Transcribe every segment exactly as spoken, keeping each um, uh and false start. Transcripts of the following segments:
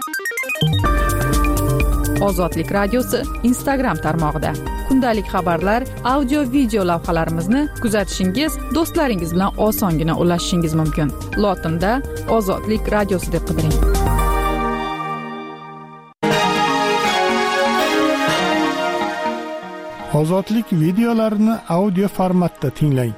Ozodlik radiosi Instagram tarmog'ida kundalik xabarlar, audio video lavhalarimizni kuzatishingiz, do'stlaringiz bilan osongina ulashishingiz mumkin. Lotinda Ozodlik radiosi deb qidiring. Ozodlik videolarini audio formatda tinglang.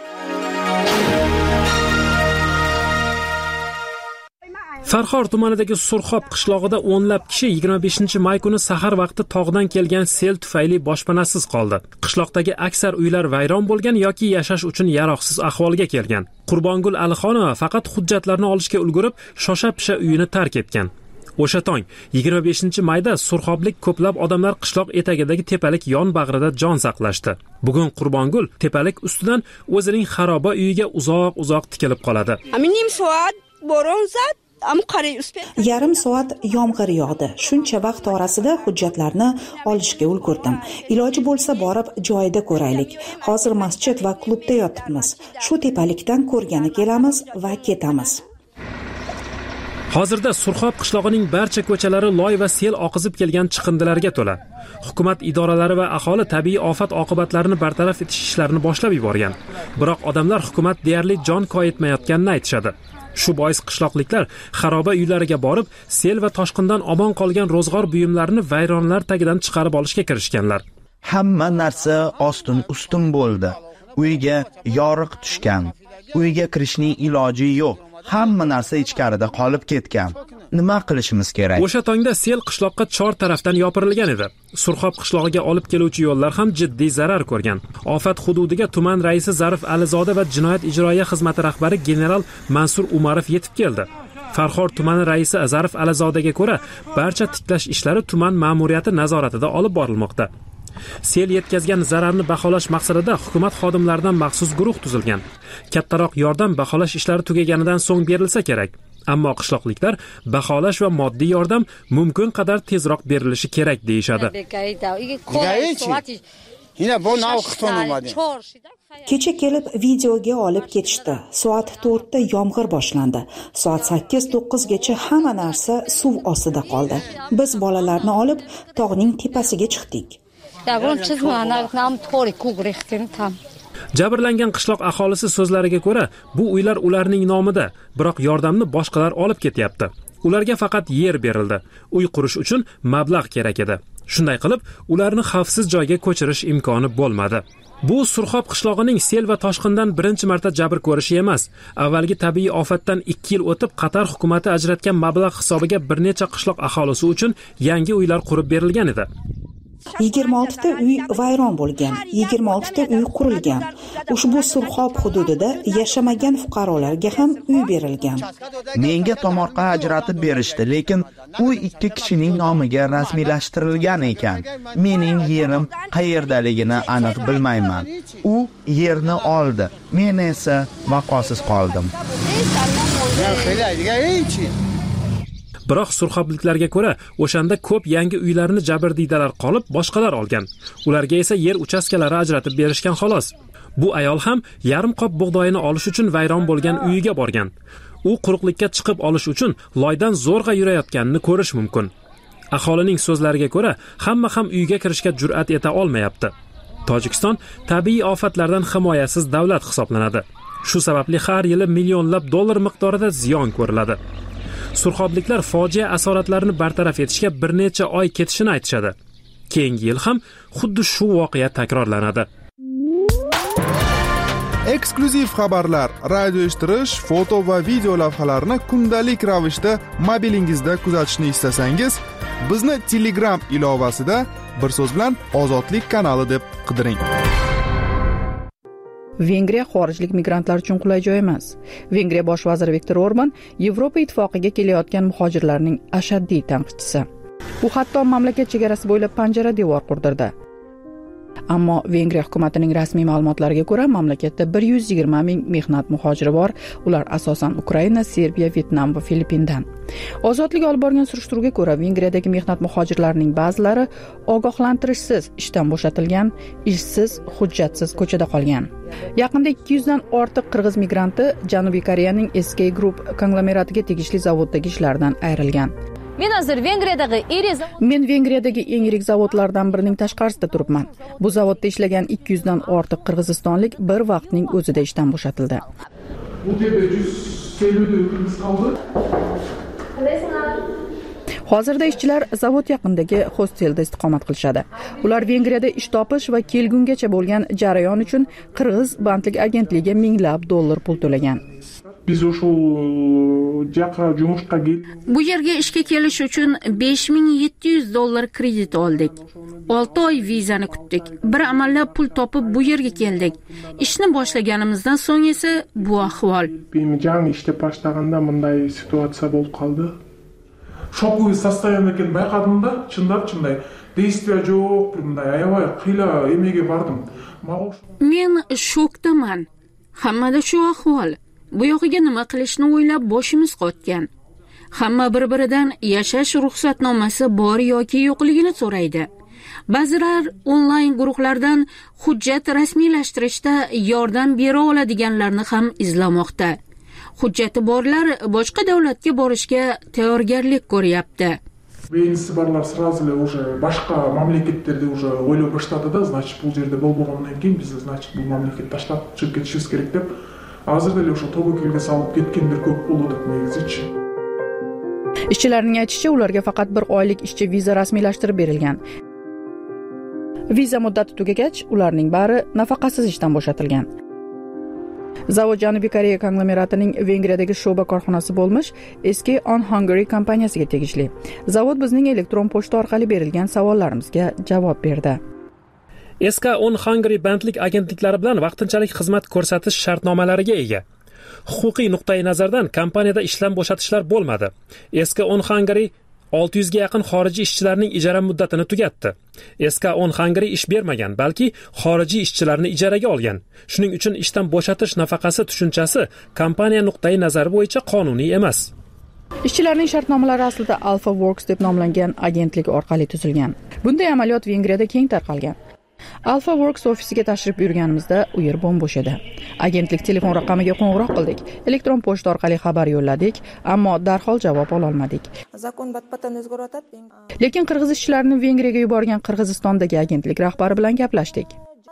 Farxor tumanidagi Surxob qishlog'ida o'nlab kishi yigirma beshinchi may kuni sahar vaqti tog'dan kelgan sel tufayli boshpanasiz qoldi. Qishloqdagi aksar uylar vayron bo'lgan yoki yashash uchun yaroqsiz ahvolga kelgan. Qurbongul Alixonova faqat hujjatlarni olishga ulgurib, shosha-pisha uyini tark etgan. O'sha tong yigirma beshinchi mayda surxoblik ko'plab odamlar qishloq etagidagi tepalik yon bag'rida jon saqlashdi. Bugun Qurbongul tepalik ustidan o'zining xaroba uyiga uzoq-uzoq tikilib qoladi. Aminim soat bo'ron zad Yarim soat yomg'ir yog'di. Shuncha vaqt orasida hujjatlarni olishga ulgurdim. Iloji bo'lsa borib joyida ko'raylik. Hozir masjid va klubda yotibmiz. Shu tepalikdan ko'rgani kelamiz va ketamiz. Hozirda Surxob qishlog'ining barcha ko'chalari loy va sel oqizib kelgan chiqindilarga to'la. Hukumat idoralari va aholi tabiiy ofat oqibatlarini bartaraf etish ishlarini boshlab yuborgan. Biroq odamlar hukumat deyarli jon koyitmayotganini aytishadi. Shu bois qishloqliklar xaroba uylariga borib, sel va toshqindan omon qolgan ro'zg'or buyumlarini vayronlar tagidan chiqarib olishga kirishganlar. Hamma narsa ostin-ustin bo'ldi. Uyga yoriq tushgan. Uyga kirishning iloji yo'q. Hamma narsa ichkarida qolib ketgan. Nima qilishimiz kerak? O'sha tongda sel qishloqqa chor tarafdan yopirilgan edi. Surxob qishlog'iga olib keluvchi yo'llar ham jiddiy zarar ko'rgan. Ofat hududiga tuman raisi Zarif Alizoda va jinoyat ijroiya xizmati rahbari general Mansur Umarov yetib keldi. Farxor tumani raisi Zarif Alizodaga ko'ra, barcha tiklash ishlari tuman ma'muriyati nazoratida olib borilmoqda. Sel yetkazgan zararni baholash maqsadida hukumat xodimlaridan maxsus guruh tuzilgan. Kattaroq yordam baholash ishlari tugaganidan so'ng berilsa kerak. Ammo qishloqliklar baholash va moddiy yordam mumkin qadar tezroq berilishi kerak deyishadi. Kecha kelib videoga olib ketishdi. Soat to'rtda yomg'ir boshlandi. Soat sakkiz to'qqizgacha hamma narsa suv ostida qoldi. Biz bolalarni olib tog'ning tepasiga chiqdik. Jabrlangan qishloq aholisi so'zlariga ko'ra, bu uylar ularning nomida, biroq yordamni boshqalar olib ketyapti. Ularga faqat yer berildi. Uy qurish uchun mablag' kerak edi. Shunday qilib, ularni xavfsiz joyga ko'chirish imkoni bo'lmadi. Bu Surxob qishlog'ining sel va toshqindan birinchi marta jabr ko'rishi emas. Avvalgi tabiiy ofatdan ikki yil o'tib, Qatar hukumatı ajratgan mablag' hisobiga bir necha qishloq aholisi uchun yangi uylar qurib berilgan edi. yigirma oltita uy vayron bo'lgan, yigirma oltita uy qurilgan. Ushbu Surxob hududida yashamagan fuqarolarga ham uy berilgan. Menga tomorqa ajratib berishdi, lekin u ikki kishining nomiga rasmiylashtirilgan ekan. Mening yerim qayerdaligini aniq bilmayman. U yerni oldi, men esa vaqosiz qoldim. Biroq surxobliklarga ko'ra, o'shanda ko'p yangi uylarni jabrdiydalar qolib, boshqalar olgan. Ularga esa yer uchastkalari ajratib berishgan xolos. Bu ayol ham yarim qop bug'doyini olish uchun vayron bo'lgan uyiga borgan. U quruqlikka chiqib olish uchun loydan zo'rg'a yurayotganini ko'rish mumkin. Aholining so'zlariga ko'ra, hamma ham uyga kirishga jur'at eta olmayapti. Tojikiston tabiiy ofatlardan himoyasiz davlat hisoblanadi. Shu sababli har yili millionlab dollar miqdorida ziyon ko'riladi. Surxobliklar fojia asoratlarini bartaraf etishga bir necha oy ketishini aytishadi. Keyingi yil ham xuddi shu voqea takrorlanadi. Eksklyuziv xabarlar, radio eshittirish, foto va video lavhalarni kundalik ravishda mobilingizda kuzatishni istasangiz, bizni Telegram ilovasida bir so'z bilan Ozodlik kanali deb qidiring. Vengriya xorijlik migrantlar uchun qulay joy emas. Vengriya bosh vaziri Viktor Orban Yevropa ittifoqiga kelayotgan muhojirlarning ashaddiy tanqidchisi. U hatto mamlakat chegarasi bo'ylab panjara devor qurdirdi. Ammo Vengriya hukumatining rasmiy ma'lumotlariga ko'ra, mamlakatda bir yuz yigirma ming mehnat muhojiri bor. Ular asosan Ukraina, Serbiya, Vyetnam va Filippindan. Ozodlik olib borgan surishtiruvga ko'ra, Vengriyadagi mehnat muhojirlarining ba'zilari ogohlantirishsiz ishdan bo'shatilgan, ishsiz, hujjatsiz ko'chada qolgan. Yaqinda ikki yuz dan ortiq qirg'iz migranti Janubiy Koreyaning S K Group konglomeratiga tegishli zavoddagi ishlaridan ayrilgan. Men hozir Vengriyadagi Eri Men Vengriyadagi eng yirik zavodlardan birining tashqarisida turibman. Bu zavodda ishlagan ikki yuz dan ortiq qirg'izistonlik bir vaqtning o'zida ishdan bo'shatildi. Bu yerda yuz ellik qirg'iz qoldi. Hozirda ishchilar zavod yaqinidagi hostelda istiqomat qilishadi. Ular Vengriyada ish topish va kelgungacha bo'lgan jarayon uchun Qirg'iz bandlik agentligiga minglab dollar pul to'lagan. Biz o'sha jaqa jumishqa Bu yerga ishga kelish uchun besh ming yetti yuz dollar kredit oldik. olti oy vizani kutdik. Bir amallab pul topib bu yerga keldik. Ishni boshlaganimizdan so'ng esa bu ahvol. Men jang ishda boshlaganda bunday situatsiya bo'lib qoldi. Şokovый состояние ekan bayqadimda, chindab chinday действия yo'q, bunday ayvay qila emeге bordim. Men shokdaman. Hammada shu ahvol. Bu yoqiga nima qilishni o'ylab boshimiz qotgan. Hamma bir-biridan yashash ruxsatnomasi bor yoki yo'qligini so'raydi. Ba'zilar onlayn guruhlardan hujjat rasmiylashtirishda yordam bera oladiganlarni ham izlamoqda. Hujjati borlar boshqa davlatga borishga tayyorgarlik ko'ryapti. Beyinsi barlar сразу уже boshqa mamlakatlarda уже o'ylab boshladi-da, значит, bu yerda bo'lgandan keyin biz значит bu mamlakat tashlab chiqib ketishimiz kerak deb, hozirda o'sha tobokilga solib ketganlar ko'p bo'ldi deb Ishchilarning aytishicha, ularga faqat bir oylik ishchi viza rasmiylashtirib berilgan. Viza muddati tugagach, ularning bari nafaqasiz ishdan bo'shatilgan. Zavod Janubiy Koreya konglomeratining Vengriyadagi sho'ba korxonasi bo'lmish eski On Hungary kompaniyasiga tegishli. Zavod bizning elektron pochta orqali berilgan savollarimizga javob berdi. Eski On Hungary bandlik agentliklari bilan vaqtinchalik xizmat ko'rsatish shartnomalariga ega. Huquqiy nuqtai nazardan kompaniyada ishdan bo'shatishlar bo'lmadi. Eski On Hungary olti yuz ga yaqin xorijiy ishchilarning ijara muddatini tugatdi. Eski On Hungary ish bermagan, balki xorijiy ishchilarni ijaraga olgan. Shuning uchun ishdan bo'shatish nafaqasi tushunchasi kompaniya nuqtai nazari bo'yicha qonuniy emas. Ishchilarning shartnomalari aslida Alpha Works deb nomlangan agentlik orqali tuzilgan. Bunday amaliyot Vengriyada keng tarqalgan. Alpha Works ofisiga tashrif buyurganimizda u yer bo'm-bo'sh edi. Agentlik telefon raqamiga qo'ng'iroq qildik, elektron pochta orqali xabar yo'lladik, ammo darhol javob ola olmadik. Lekin qirg'iz ishchilarini Vengriyaga yuborgan Qirg'izistondagi agentlik rahbari bilan gaplashdik.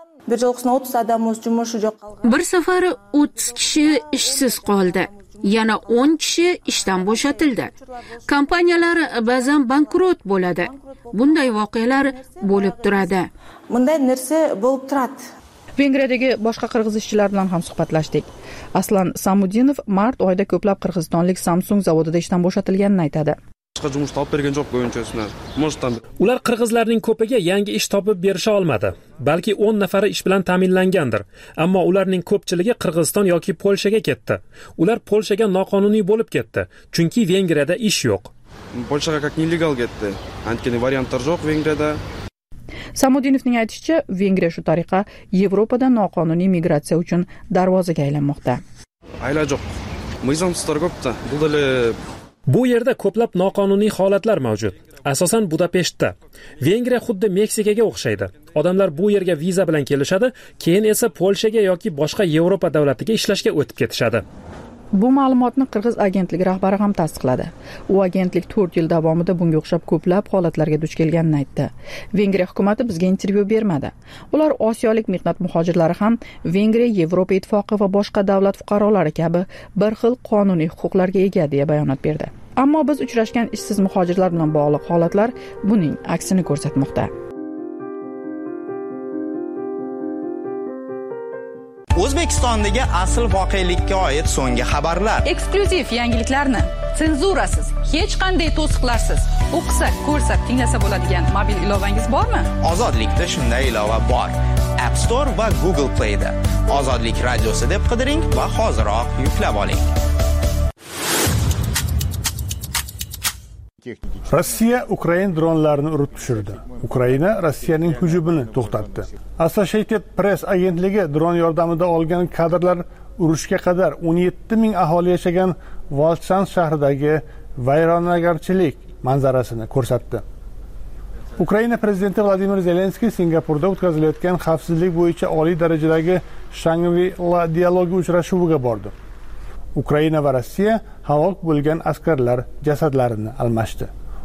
Bir safar o'ttiz kishi ishsiz qoldi. Yana o'n kishi ishdan bo'shatildi. Kompaniyalar ba'zan bankrot bo'ladi. Bunday voqealar bo'lib turadi. Bunday narsa bo'lib turadi. Vengriyadagi boshqa qirg'iz ishchilar bilan ham suhbatlashdik. Aslan Samudinov mart oyida ko'plab qirg'izistonlik Samsung zavodida ishdan bo'shatilganini aytadi. Ular qirg'izlarning ko'piga yangi ish topib berisha olmadi. Balki o'n nafari ish bilan ta'minlangandir. Ammo ularning ko'pchiligi Qirg'iziston yoki Polshaga ketdi. Ular Polshaga noqonuniy bo'lib ketdi, chunki Vengriyada ish yo'q. Polshaga как nelegal ketdi. Antkini variantlar yo'q Vengriyada. Samudinovning aytishicha, Vengriya shu tariqa Yevropada noqonuniy migratsiya uchun darvozaga aylanmoqda. Ayla yo'q. Mizamsizlar ko'pda. Bu dali Bu yerda ko'plab noqonuniy holatlar mavjud. Asosan Budapeshtda. Vengriya xuddi Meksikaga o'xshaydi. Odamlar bu yerga viza bilan kelishadi, keyin esa Polshaga yoki boshqa Yevropa davlatiga ishlashga o'tib ketishadi. Bu ma'lumotni qirg'iz agentligi rahbari ham tasdiqladi. U agentlik to'rt yil davomida bunga o'xshab ko'plab holatlarga duch kelganini aytdi. Vengriya hukumatı bizga intervyu bermadi. Ular osiyolik mehnat muhojirlari ham Vengriya Yevropa ittifoqi va boshqa davlat fuqarolari kabi bir xil qonuniy huquqlarga ega deya bayonot berdi. Ammo biz uchrashgan ishsiz muhojirlar bilan bog'liq holatlar buning aksini ko'rsatmoqda. O'zbekistondagi asl voqelikka oid so'nggi xabarlar. Eksklyuziv yangiliklarni senzurasiz, hech qanday to'siqlarsiz o'qisa, ko'rsa, tinglasa bo'ladigan mobil ilovangiz bormi? Ozodlikda shunday ilova bor. App Store va Google Play da. Ozodlik radiosi deb qidiring va hoziroq yuklab oling. Rossiya Ukraina dronlarini urib tushirdi. Ukraina Rossiyaning hujumini to'xtatdi. Associated Press agentligi dron yordamida olgan kadrlar urushga qadar o'n yetti ming aholi yashagan Volchans shahridagi vayronagarchilik manzarasini ko'rsatdi. Ukraina prezidenti Vladimir Zelenskiy Singapurda o'tkazilayotgan xavfsizlik bo'yicha oliy darajadagi Shangri-La dialogi uchrashuviga bordi. Ukraina va Rossiya halok bo'lgan askarlar jasadlarini almashdi.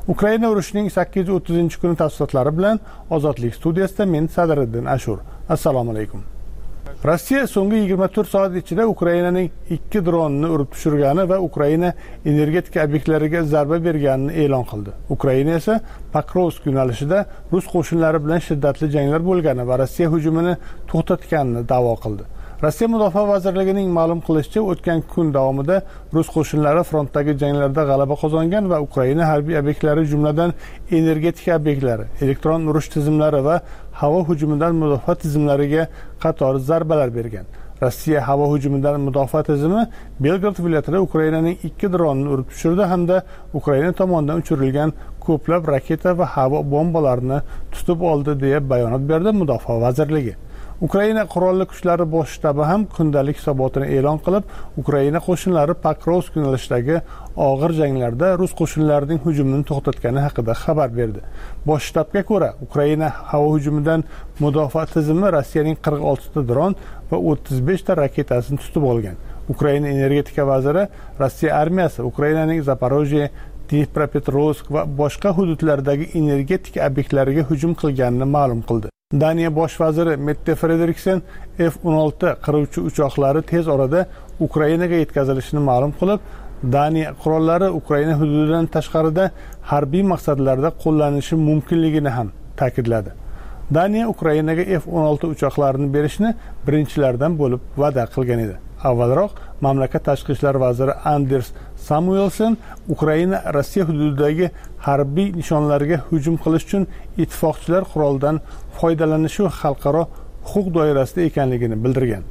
Ukraina urushining sakkiz yuz o'ttizinchi kuni tafsilotlari bilan Ozodlik studiyasida men Sadriddin Ashur. Assalomu alaykum. Rossiya so'nggi yigirma to'rt soat ichida Ukrainaning ikki dronini urib tushirgani va Ukraina energetika obyektlariga zarba berganini e'lon qildi. Ukraina esa Pokrovsk yo'nalishida rus qo'shinlari bilan shiddatli janglar bo'lgani va Rossiya hujumini to'xtatganini da'vo qildi. Rossiya Mudofaa vazirligining ma'lum qilishicha, o'tgan kun davomida rus qo'shinlari frontdagi janglarda g'alaba qozongan va Ukraina harbiy obyektlari, jumladan energetika obyektlari, elektron urush tizimlari va havo hujumidan mudofaa tizimlariga qator zarbalar bergan. Rossiya havo hujumidan mudofaa tizimi Belgorod viloyatida Ukrainaning ikki dronini urib tushirdi hamda Ukraina tomonidan uchirilgan ko'plab raketa va havo bombalarini tutib oldi deya bayonot berdi Mudofaa vazirligi. Ukraina qurolli kuchlari bosh shtabi ham kundalik hisobotini e'lon qilib, Ukraina qo'shinlari Pokrovsk yo'nalishidagi og'ir janglarda rus qo'shinlarining hujumini to'xtatgani haqida xabar berdi. Bosh shtabga ko'ra, Ukraina havo hujumidan mudofaa tizimi Rossiyaning qirq oltita dron va o'ttiz beshta raketasini tutib olgan. Ukraina energetika vaziri Rossiya armiyasi Ukrainaning Zaporojye, Dnipropetrovsk va boshqa hududlardagi energetika obyektlariga hujum qilganini ma'lum qildi. Daniya bosh vaziri Mette Frederiksen F o'n olti qiruvchi uchoqlari tez orada Ukrainaga yetkazilishini ma'lum qilib, Daniya qurollari Ukraina hududidan tashqarida harbiy maqsadlarda qo'llanishi mumkinligini ham ta'kidladi. Daniya Ukrainaga F o'n olti uchoqlarini berishni birinchilardan bo'lib va'da qilgan edi. Avvalroq mamlakat tashqi ishlar vaziri Anders Samuelsen Ukraina Rossiya hududidagi harbiy nishonlarga hujum qilish uchun ittifoqchilar quroldan foydalanishi xalqaro huquq doirasida ekanligini bildirgan.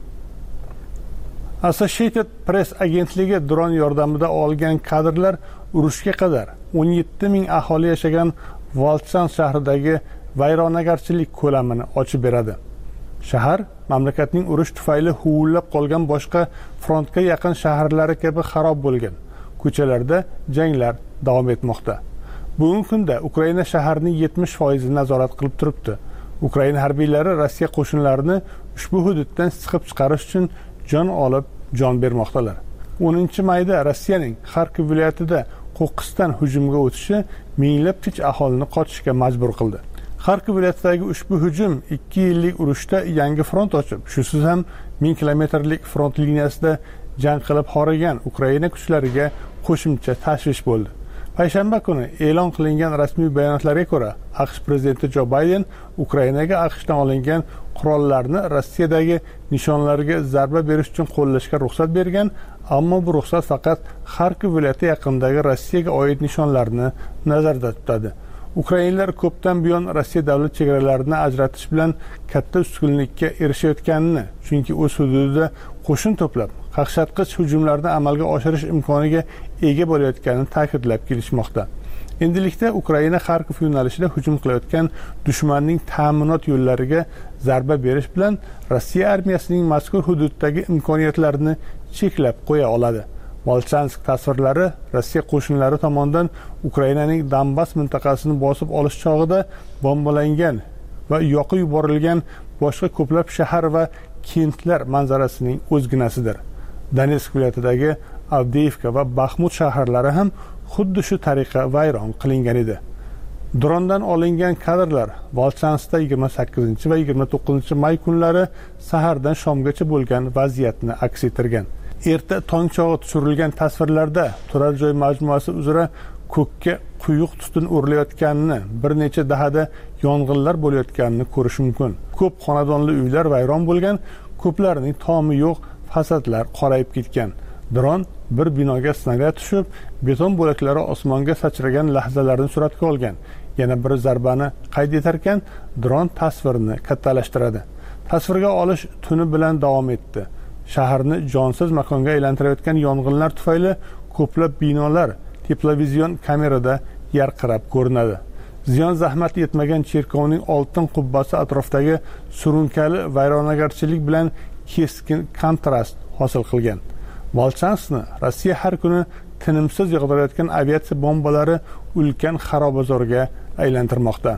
Associated Press agentligi dron yordamida olgan kadrlar urushga qadar o'n yetti ming aholi yashagan Volchansk shahridagi vayronagarchilik ko'lamini ochib beradi. Shahar mamlakatning urush tufayli huvillab qolgan boshqa frontga yaqin shaharlari kabi xarob bo'lgan. Ko'chalarda janglar davom etmoqda. Bugungi kunda Ukraina shaharning yetmish foizi nazorat qilib turibdi. Ukraina harbiylari Rossiya qo'shinlarini ushbu hududdan siqib chiqarish uchun jon olib, jon bermoqdalar. o'ninchi mayda Rossiyaning Kharkiv viloyatida qo'qqisdan hujumga o'tishi minglab tinch aholini qochishga majbur qildi. Kharkiv viloyatidagi ushbu hujum ikki yillik urushda yangi front ochib, shusiz ham ming kilometrlik front liniyasida jang qilib horigan Ukraina kuchlariga qo'shimcha tashvish bo'ldi. Payshanba kuni e'lon qilingan rasmiy bayonotlarga ko'ra, AQSh prezidenti Jo Bayden Ukrainaga AQShdan olingan qurollarni Rossiyadagi nishonlarga zarba berish uchun qo'llashga ruxsat bergan, ammo bu ruxsat faqat Kharkiv viloyati yaqinidagi Rossiyaga oid nishonlarni nazarda tutadi. Ukrainlar ko'pdan buyon Rossiya davlat chegaralarini ajratish bilan katta ustunlikka erishayotganini, chunki o'z hududida qo'shin to'plab, qaqshatqich hujumlarni amalga oshirish imkoniga ega bo'layotganini ta'kidlab kelishmoqda. Endilikda Ukraina Kharkiv yo'nalishida hujum qilayotgan dushmanning ta'minot yo'llariga zarba berish bilan Rossiya armiyasining mazkur hududdagi imkoniyatlarini cheklab qo'ya oladi. Volchansk tasvirlari Rossiya qo'shinlari tomonidan Ukrainaning Donbass mintaqasini bosib olish chog'ida bombalangan va yoqib yuborilgan boshqa ko'plab shahar va kentlar manzarasining o'zginasidir. Donetsk viloyatidagi Avdiivka va Baxmut shaharlari ham xuddi shu tariqa vayron qilingan edi. Drondan olingan kadrlar Volchanskda yigirma sakkizinchi va yigirma to'qqizinchi may kunlari sahardan shomgacha bo'lgan vaziyatni aks ettirgan. Erta tong chog'i tushirilgan tasvirlarda turar joy majmuasi uzra ko'kka quyuq tutun o'rilayotganini, bir necha dahada yong'inlar bo'layotganini ko'rish mumkin. Ko'p xonadonli uylar vayron bo'lgan, ko'plarining tomi yo'q, fasadlar qorayib ketgan. Dron bir binoga snaryad tushib, beton bo'laklari osmonga sachragan lahzalarni suratga olgan. Yana bir zarbani qayd etarkan, dron tasvirni kattalashtiradi. Tasvirga olish tuni bilan davom etdi. Shaharni jonsiz makonga aylantirayotgan yong'inlar tufayli ko'plab binolar teplovizion kamerada yarqirab ko'rinadi. Ziyon zahmat yetmagan cherkovning oltin qubbasi atrofidagi surunkali vayronagarchilik bilan keskin kontrast hosil qilgan. Volchanskni Rossiya har kuni tinimsiz yog'dirayotgan aviatsiya bombalari ulkan xarobazorga aylantirmoqda.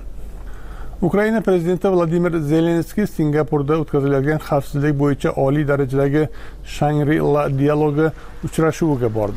Ukraina prezidenti Vladimir Zelenskiy Singapurda o'tkazilayotgan xavfsizlik bo'yicha oliy darajadagi Shangri-La dialogi uchrashuviga bordi.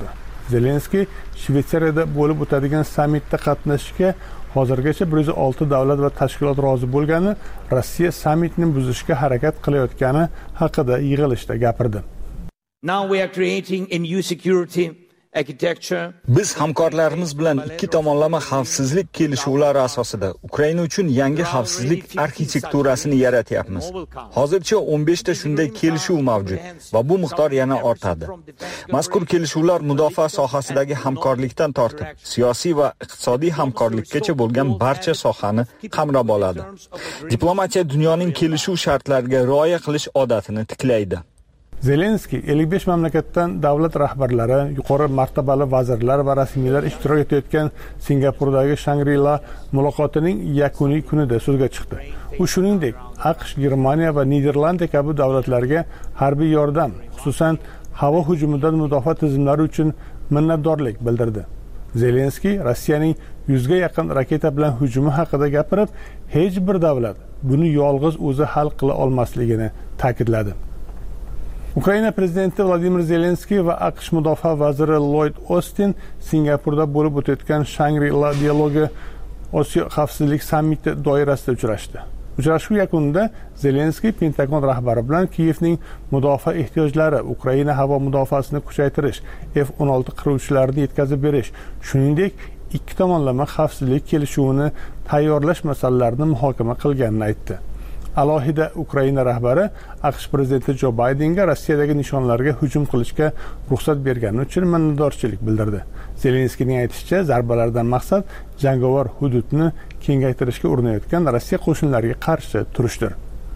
Zelenskiy Shvetsariyada bo'lib o'tadigan sammitda qatnashishga hozirgacha bir yuz olti davlat va tashkilot rozi bo'lgani, Rossiya sammitni buzishga harakat qilayotgani haqida yig'ilishda gapirdi. Now we are creating a new security architecture. Biz hamkorlarimiz bilan ikki tomonlama xavfsizlik kelishuvlari asosida Ukraina uchun yangi xavfsizlik arxitekturasini yaratyapmiz. Hozircha o'n besh ta shunday kelishuv mavjud va bu miqdor yana ortadi. Mazkur kelishuvlar mudofaa sohasidagi hamkorlikdan tortib, siyosiy va iqtisodiy hamkorlikkacha bo'lgan barcha sohani qamrab oladi. Diplomatiya dunyoning kelishuv shartlariga rioya qilish odatini tiklaydi. Zelenskiy ellik besh mamlakatdan davlat rahbarlari, yuqori martabali vazirlar va rasmiylar ishtirok etayotgan Singapurdagi Shangri-La muloqotining yakuniy kunida so'zga chiqdi. U shuningdek, AQSh, Germaniya va Niderlandiya kabi davlatlarga harbiy yordam, xususan havo hujumidan mudofaa tizimlari uchun minnatdorlik bildirdi. Zelenskiy Rossiyaning yuzga yaqin raketa bilan hujumi haqida gapirib, hech bir davlat buni yolg'iz o'zi hal qila olmasligini ta'kidladi. Ukraina prezidenti Vladimir Zelenskiy va AQSh mudofaa vaziri Lloyd Austin Singapurda bo'lib o'tayotgan Shangri-La dialogi Osiyo xavfsizlik sammiti doirasida uchrashdi. Uchrashuv yakunida Zelenskiy Pentagon rahbari bilan Kiyevning mudofaa ehtiyojlari, Ukraina havo mudofaasini kuchaytirish, F o'n olti qiruvchilarini yetkazib berish, shuningdek ikki tomonlama xavfsizlik kelishuvini tayyorlash masalalarini muhokama qilganini aytdi. Alohida Ukraina rahbari AQSh prezidenti Jo Baydenga Rossiyadagi nishonlarga hujum qilishga ruxsat bergani uchun minnatdorchilik bildirdi. Zelenskiyning aytishicha, zarbalardan maqsad jangovar hududni kengaytirishga urinayotgan Rossiya qo'shinlariga qarshi turishdir.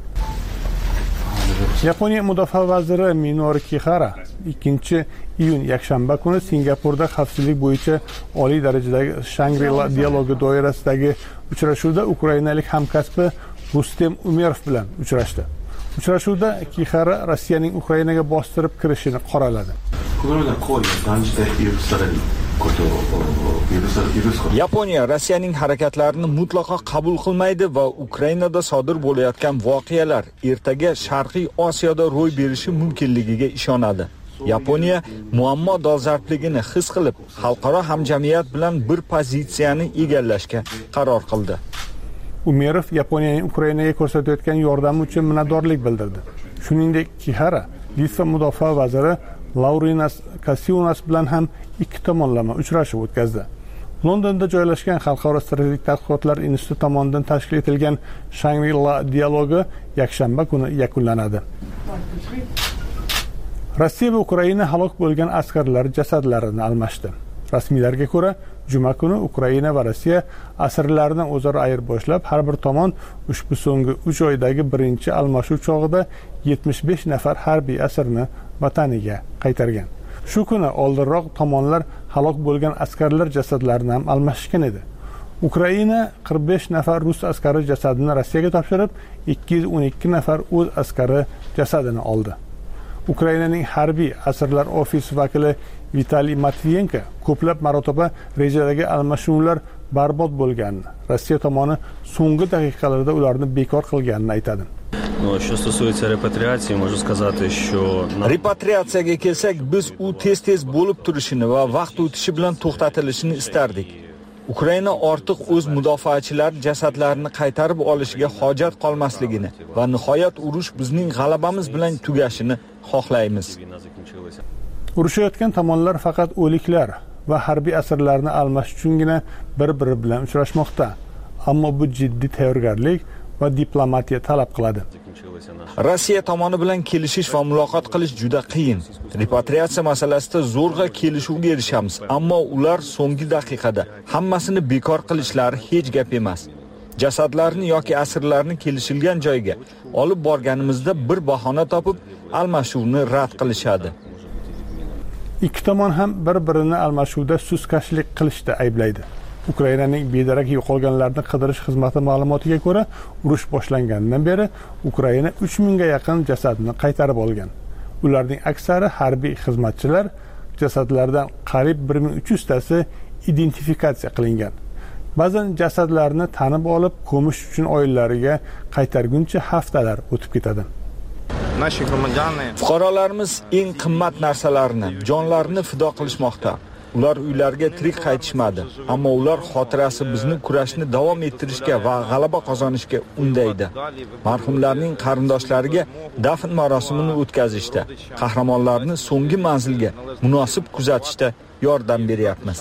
Yaponiya mudofaa vaziri Minoru Kihara ikkinchi iyun yakshanba kuni Singapurda xavfsizlik bo'yicha oliy darajadagi Shangri-La dialogi doirasidagi uchrashuvda ukrainalik hamkasbi Rustem Umerov bilan uchrashdi. Uchrashuvda Kihara Rossiyaning Ukrainaga bostirib kirishini qoraladi. Yaponiya Rossiyaning harakatlarini mutlaqo qabul qilmaydi va Ukrainada sodir bo'layotgan voqealar ertaga Sharqiy Osiyoda ro'y berishi mumkinligiga ishonadi. Yaponiya muammo dolzarbligini his qilib, xalqaro hamjamiyat bilan bir pozitsiyani egallashga qaror qildi. Umerov Yaponiyaning Ukrainaga ko'rsatayotgan yordami uchun minnatdorlik bildirdi. Shuningdek, Kihara Litva mudofaa vaziri Laurinas Kasiunas bilan ham ikki tomonlama uchrashuv o'tkazdi. Londonda joylashgan Xalqaro strategik tadqiqotlar instituti tomonidan tashkil etilgan Shangri-La dialogi yakshanba kuni yakunlanadi. Rossiya va Ukraina halok bo'lgan askarlar jasadlarini almashdi. Rasmiylarga ko'ra, juma kuni Ukraina va Rossiya asirlarni o'zaro ayirboshlab, har bir tomon ushbu so'nggi uch oydagi birinchi almashuv chog'ida yetmish besh nafar harbiy asirni vataniga qaytargan. Shu kuni oldinroq tomonlar halok bo'lgan askarlar jasadlarini ham almashgan edi. Ukraina qirq besh nafar rus askari jasadini Rossiyaga topshirib, ikki yuz o'n ikki nafar o'z askari jasadini oldi. Ukrainaning harbiy asirlar ofisi vakili Vitaliy Matviyenko ko'plab marotaba rejadagi almashuvlar barbod bo'lganini, Rossiya tomoni so'nggi daqiqalarda ularni bekor qilganini aytadi. Ну, что стосуется репатриации, могу сказать, что repatriatsiyaga kelsak, biz u tez-tez bo'lib turishini va vaqt o'tishi bilan to'xtatilishini istardik. Ukraina ortiq o'z mudofaachilar jasadlarini qaytarib olishiga hojat qolmasligini va nihoyat urush bizning g'alabamiz bilan tugashini xohlaymiz. Urushayotgan tomonlar faqat o'liklar va harbiy asirlarni almash uchungina bir-biri bilan uchrashmoqda. Ammo bu jiddiy tayyorgarlik va diplomatiya talab qiladi. Rossiya tomoni bilan kelishish va muloqot qilish juda qiyin. Repatriatsiya masalasida zo'rg'a kelishuvga erishamiz, ammo ular so'nggi daqiqada hammasini bekor qilishlari hech gap emas. Jasadlarni yoki asirlarni kelishilgan joyga olib borganimizda bir bahona topib, almashuvni rad qilishadi. Ikki tomon ham bir-birini almashuvda suskashlik qilishda ayblaydi. Ukrainaning bedarak yo'qolganlarni qidirish xizmati ma'lumotiga ko'ra, urush boshlanganidan beri Ukraina uch mingga yaqin jasadni qaytarib olgan. Ularning aksari harbiy xizmatchilar, jasadlardan qariyb bir ming uch yuz tasi identifikatsiya qilingan. Ba'zan jasadlarni tanib olib, ko'mish uchun oilalariga qaytarguncha haftalar o'tib ketadi. Fuqarolarimiz eng qimmat narsalarini, jonlarini fido qilishmoqda. Ular uylariga tirik qaytishmadi, ammo ular xotirasi bizni kurashni davom ettirishga va g'alaba qozonishga undaydi. Marhumlarning qarindoshlariga dafn marosimini o'tkazishda, qahramonlarni so'nggi manzilga munosib kuzatishda yordam beryapmiz.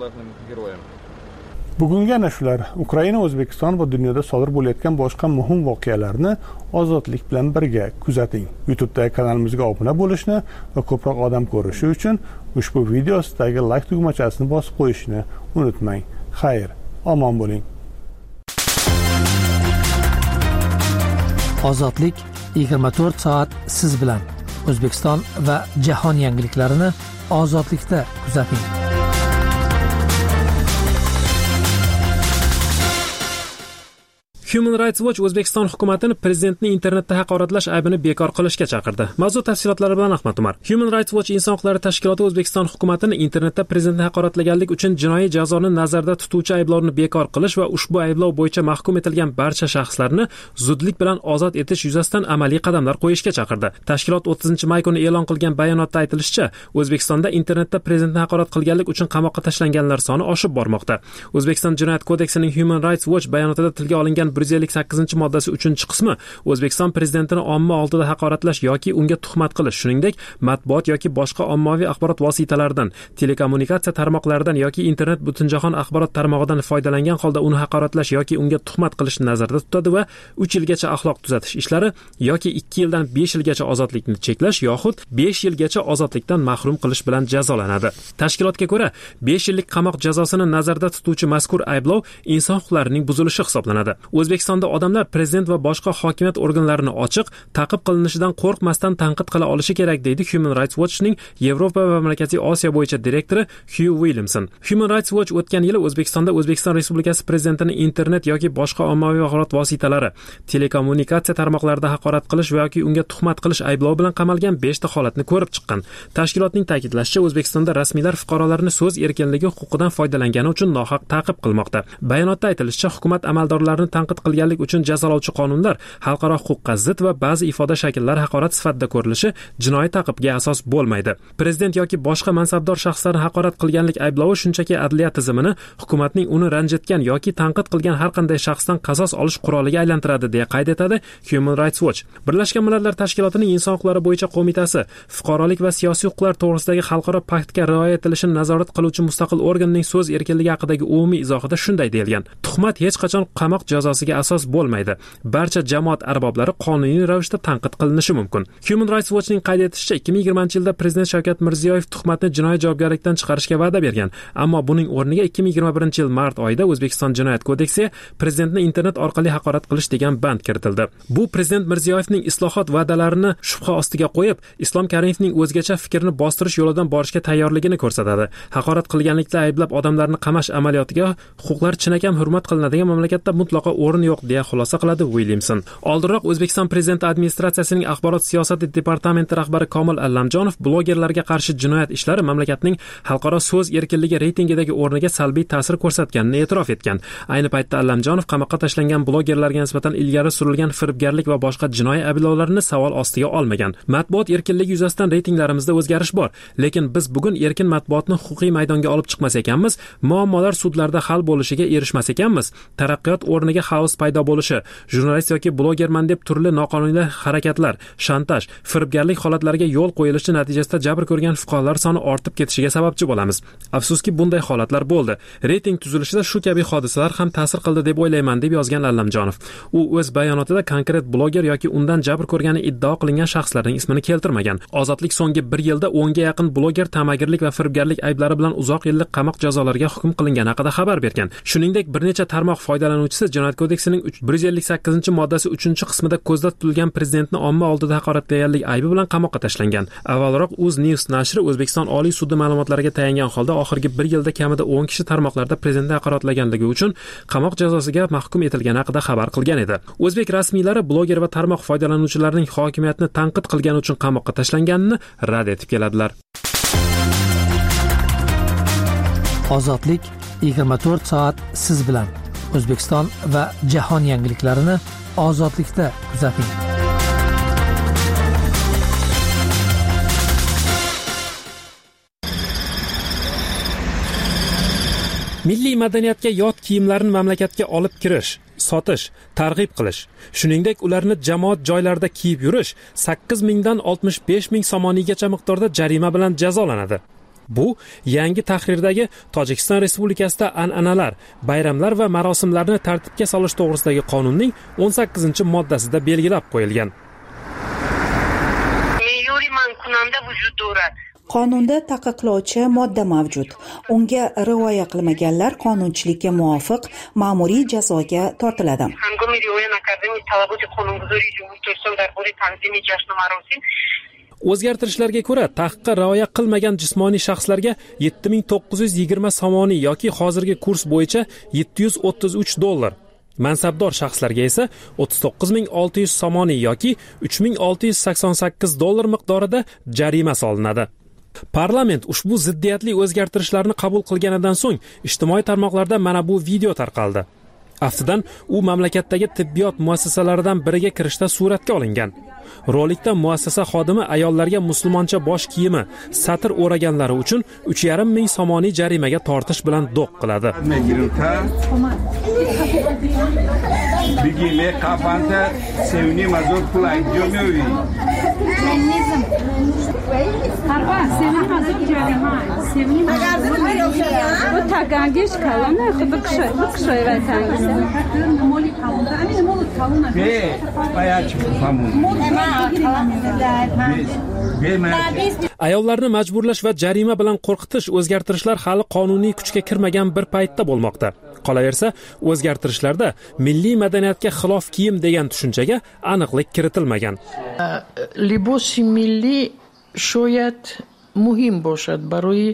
Bugungi ana shular Ukraina, O'zbekiston va dunyoda sodir bo'layotgan boshqa muhim voqealarni ozodlik bilan birga kuzating. YouTube'dagi kanalimizga obuna bo'lishni va ko'proq odam ko'rishi uchun ushbu video ostidagi like tugmachasini bosib qo'yishni unutmang. Xayr, omon bo'ling. Ozodlik yigirma to'rt soat siz bilan. O'zbekiston va jahon yangiliklarini ozodlikda kuzating. Human Rights Watch O'zbekiston hukumatini prezidentni internetda haqoratlash aybini bekor qilishga chaqirdi. Mavzu tafsilotlari bilan Ahmad Umar. Human Rights Watch inson huquqlari tashkiloti O'zbekiston hukumatini internetda prezidentni haqoratlaganlik uchun jinoiy jazoni nazarda tutuvchi ayblovni bekor qilish va ushbu ayblov bo'yicha mahkum etilgan barcha shaxslarni zudlik bilan ozod etish yuzasidan amaliy qadamlar qo'yishga chaqirdi. Tashkilot o'ttizinchi may kuni e'lon qilgan bayonotda aytilishicha, O'zbekistonda internetda prezidentni haqorat qilganlik uchun qamoqqa tashlanganlar soni oshib bormoqda. O'zbekiston Jinoyat kodeksining Human Rights Watch bayonotida tilga olingan bir yuz ellik sakkizinchi moddasi uchinchi qismi O'zbekiston prezidentini omma oldida haqoratlash yoki unga tuhmat qilish, shuningdek, matbuot yoki boshqa ommaviy axborot vositalaridan, telekommunikatsiya tarmoqlaridan yoki internet butunjahon axborot tarmog'idan foydalangan holda uni haqoratlash yoki unga tuhmat qilishni nazarda tutadi va uch yilgacha axloq tuzatish ishlari yoki ikki yildan besh yilgacha ozodlikni cheklash yoxud besh yilgacha ozodlikdan mahrum qilish bilan jazolanadi. Tashkilotga ko'ra, besh yillik qamoq jazosini nazarda tutuvchi mazkur ayblov inson huquqlarining buzilishi hisoblanadi. O'zbekistonda odamlar prezident va boshqa hokimiyat organlarini ochiq, ta'qib qilinishidan qo'rqmasdan tanqid qila olishi kerak, deydi Human Rights Watchning Yevropa va Markaziy Osiyo bo'yicha direktori Hugh Williamson. Human Rights Watch o'tgan yili O'zbekistonda O'zbekiston Respublikasi prezidentini internet yoki boshqa ommaviy axborot vositalari, telekommunikatsiya tarmoqlarida haqorat qilish yoki unga tuhmat qilish ayblovi bilan qamalgan besh ta holatni ko'rib chiqqan. Tashkilotning ta'kidlashicha, O'zbekistonda rasmiylar fuqarolarni so'z erkinligi huquqidan foydalangani uchun nohaq ta'qib qilmoqda. Bayonotda aytilishicha, hukumat amaldorlarini tanqid qilganlik uchun jazolovchi qonunlar xalqaro huquqqa zid va ba'zi ifoda shakllari haqorat sifatida ko'rilishi jinoiy ta'qibga asos bo'lmaydi. Prezident yoki boshqa mansabdor shaxslarni haqorat qilganlik ayblovi shunchaki adliya tizimini hukumatning uni ranjitgan yoki tanqid qilgan har qanday shaxsdan qasos olish quroliga aylantiradi, deya qayd etadi Human Rights Watch. Birlashgan Millatlar Tashkilotining inson huquqlari bo'yicha qo'mitasi fuqarolik va siyosiy huquqlar to'g'risidagi xalqaro paktga rioya etilishini nazorat qiluvchi mustaqil organning so'z erkinligi haqidagi umumiy izohida shunday deyilgan: tuhmat hech qachon qamoq jazosiga asos bo'lmaydi. Barcha jamoat arboblari qonuniy ravishda tanqid qilinishi mumkin. Human Rights Watchning qayd etishicha, ikki ming yigirmanchi yilda prezident Shavkat Mirziyoyev tuhmatni jinoiy javobgarlikdan chiqarishga va'da bergan, ammo buning o'rniga ikki ming yigirma birinchi yil mart oyida O'zbekiston Jinoyat kodeksiga prezidentni internet orqali haqorat qilish degan band kiritildi. Bu prezident Mirziyoyevning islohot va'dalarini shubha ostiga qo'yib, Islom Karimovning o'zgacha fikrni bostirish yo'lidan borishga tayyorligini ko'rsatadi. Haqorat qilganlikda ayblab odamlarni qamash amaliyotiga huquqlar chinakam hurmat qilinadigan mamlakatda mutlaqo o'rin yo'q, deya xulosa qiladi Williamson. Oldinroq O'zbekiston prezidenti administratsiyasining axborot siyosati departamenti rahbari Komil Allamjonov blogerlarga qarshi jinoyat ishlari mamlakatning xalqaro so'z erkinligi reytingidagi o'rniga salbiy ta'sir ko'rsatganini e'tirof etgan. Ayni paytda Allamjonov qamoqqa tashlangan blogerlarga nisbatan ilgari surilgan firibgarlik va boshqa jinoiy ayblovlarni savol ostiga olmagan. Matbuot erkinligi yuzasidan reytinglarimizda o'zgarish bor, lekin biz bugun erkin matbuotni huquqiy maydonga olib chiqmas ekanmiz, muammolar sudlarda hal bo'lishiga erishmas ekanmiz, taraqqiyot o'rniga xavf paydo bo'lishi, jurnalist yoki blogerman deb turli noqonuniy harakatlar, shantaj, firibgarlik holatlariga yo'l qo'yilishi natijasida jabr ko'rgan fuqarolar soni ortib ketishiga sababchi bo'lamiz. Afsuski, bunday holatlar bo'ldi. Reyting tuzilishida shu kabi hodisalar ham ta'sir qildi deb o'ylayman, deb yozgan Allamjonov. U o'z bayonotida konkret bloger yoki undan jabr ko'rgani iddao qilingan shaxslarning ismini keltirmagan. Ozodlik so'nggi bir yilda o'nga yaqin bloger tamagirlik va firibgarlik ayblari bilan uzoq yillik qamoq jazolariga hukm qilingani haqida xabar bergan. Shuningdek, bir necha tarmoq foydalanuvchisi Jinoyat kodeksining bir yuz ellik sakkizinchi moddasi uchinchi qismida ko'zda tutilgan prezidentni omma oldida haqoratlaganlik aybi bilan qamoqqa tashlangan. Avvalroq UzNews nashri O'zbekiston Oliy sudi ma'lumotlariga tayangan holda oxirgi bir yilda kamida o'n kishi tarmoqlarda prezidentni haqoratlaganligi uchun qamoq jazosiga mahkum etilgani haqida xabar qilgan edi. O'zbek rasmiylari bloger va tarmoq foydalanuvchilarining hokimiyatni tanqid qilgani uchun qamoqqa tashlanganini rad etib keladilar. Ozodlik yigirma to'rt soat siz bilan. O'zbekiston va jahon yangiliklarini ozodlikda kuzating. milliy madaniyatga yot kiyimlarni mamlakatga olib kirish, sotish, targ'ib qilish, shuningdek ularni jamoat joylarida kiyib yurish sakkiz mingdan oltmish besh ming somoniygacha miqdorda jarima bilan jazolanadi. Bu yangi tahrirdagi Tojikiston Respublikasida an'analar, bayramlar va marosimlarni tartibga solish to'g'risidagi qonunning o'n sakkizinchi moddasida belgilab qo'yilgan. Qonunda taqiqlovchi modda mavjud. Unga rioya qilmaganlar qonunchilikka muvofiq ma'muriy jazoga tortiladi. O'zgartirishlarga ko'ra, taqiqqa rioya qilmagan jismoniy shaxslarga yetti ming to'qqiz yuz yigirma somoniy yoki hozirgi kurs bo'yicha yetti yuz o'ttiz uch dollar, mansabdor shaxslarga esa o'ttiz to'qqiz ming olti yuz somoniy yoki uch ming olti yuz sakson sakkiz dollar miqdorida jarima solinadi. Parlament ushbu ziddiyatli o'zgartirishlarni qabul qilganidan so'ng ijtimoiy tarmoqlarda mana bu video tarqaldi. Aftidan u mamlakatdagi tibbiyot muassasalaridan biriga kirishda suratga olingan. Rolikda muassasa xodimi ayollarga musulmoncha bosh kiyimi, satr o'raganlari uchun uch yarim ming somoniy jarimaga tortish bilan do'q qiladi. Ayollarni majburlash va jarima bilan qo'rqitish o'zgartirishlar hali qonuniy kuchga kirmagan bir paytda bo'lmoqda. Qolaversa, o'zgartirishlarda milliy madaniyatga xilof kiyim degan tushunchaga aniqlik kiritilmagan. Libosi milliy shoyat muhim bo'ladi baroy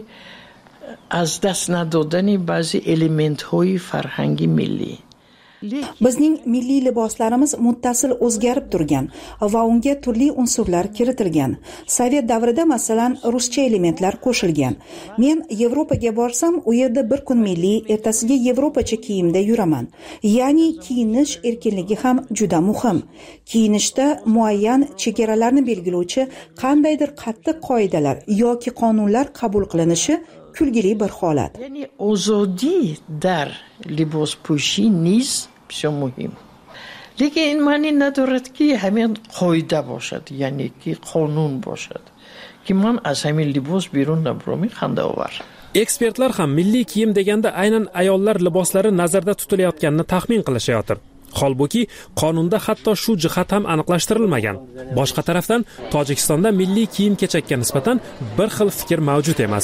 az dast nadodani ba'zi elementhoyi farhangi milliy. Bizning milliy liboslarimiz muttasil o'zgarib turgan va unga turli unsurlar kiritilgan. Sovet davrida masalan ruscha elementlar qo'shilgan. Men Yevropaga borsam, u yerda bir kun milliy, ertasiga yevropacha kiyimda yuraman. Ya'ni kiyinish erkinligi ham juda muhim. Kiyinishda muayyan chegaralarni belgilovchi qandaydir qattiq qoidalar yoki qonunlar qabul qilinishi kulgili bir holat. Ya'ni ozodi dar libos pushi niz بسیار مهم. لیکن این معنی ندارد که همین قاعده باشد، یعنی که قانون باشد که من از همین لباس بیرون نبرم. خنده آور. Ekspertlar ham milliy kiyim deganda aynan ayollar liboslari nazarda tutilayotganini taxmin qilishayotir. Holbuki qonunda hatto shu jihat ham aniqlashtirilmagan. Boshqa tarafdan Tojikistonda milliy kiyim-kechakka nisbatan bir xil fikr mavjud emas.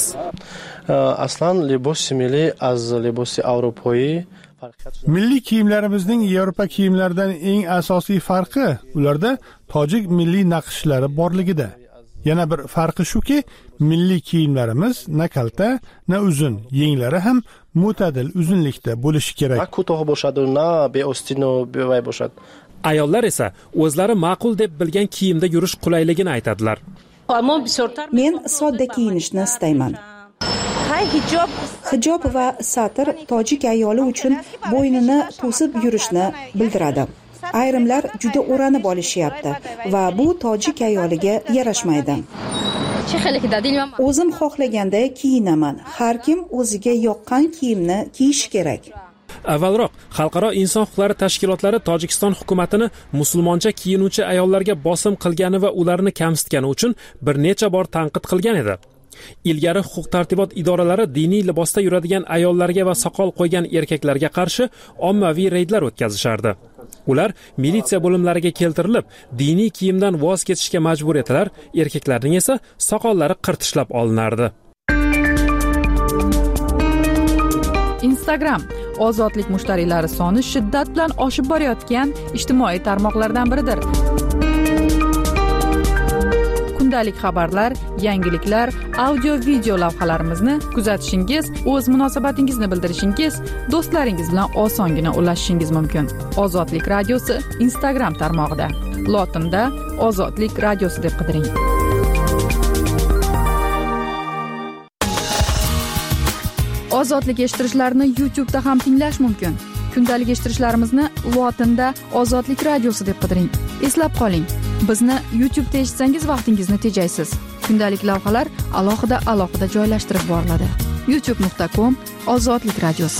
Aslan libosi milliy az libosi Avropoyi Milliy kiyimlarimizning Yevropa kiyimlaridan eng asosiy farqi ularda tojik milliy naqshlari borligida. Yana bir farqi shuki, milliy kiyimlarimiz na kalta, na uzun, yenglari ham mo'tadil uzunlikda bo'lishi kerak. Ko'toq bo'ladi, na beostino bevay bo'ladi. Ayollar esa o'zlari ma'qul deb bilgan kiyimda yurish qulayligini aytadilar. Men sodda kiyinishni istayman. Hijob va satr tojik ayoli uchun bo'ynini to'sib yurishni bildiradi. Ayrimlar juda o'ranib olishyapti va bu tojik ayoliga yarashmaydi. O'zim xohlaganda kiyinaman. Har kim o'ziga yoqqan kiyimni kiyishi kerak. Avvalroq xalqaro inson huquqlari tashkilotlari Tojikiston hukumatini musulmoncha kiyinuvchi ayollarga bosim qilgani va ularni kamsitgani uchun bir necha bor tanqid qilgan edi. Ilgari huquq tartibot idoralari diniy libosda yuradigan ayollarga va soqol qo'ygan erkaklarga qarshi ommaviy reydlar o'tkazishardi. Ular militsiya bo'limlariga keltirilib, diniy kiyimdan voz kechishga majbur etilar, erkaklarning esa soqollari qirtishlab olinardi. Instagram ozodlik mushtariylari soni shiddat bilan oshib borayotgan ijtimoiy tarmoqlardan biridir. Kundalik xabarlar, yangiliklar, audio-video lavhalarimizni kuzatishingiz, o'z munosabatingizni bildirishingiz, do'stlaringiz bilan osongina ulashishingiz mumkin. Ozodlik radiosi Instagram tarmog'ida. Lotinda Ozodlik radiosi deb qidiring. Ozodlik eshittirishlarni YouTube'da ham tinglash mumkin. Kundalik eshittirishlarimizni lotinda Ozodlik radiosi deb qidiring. Eslab qoling, bizni YouTube'da eshitsangiz vaqtingizni tejaysiz. Kundalik lavhalar alohida-alohida joylashtirib boriladi. youtube nuqta com Ozodlik radiosi.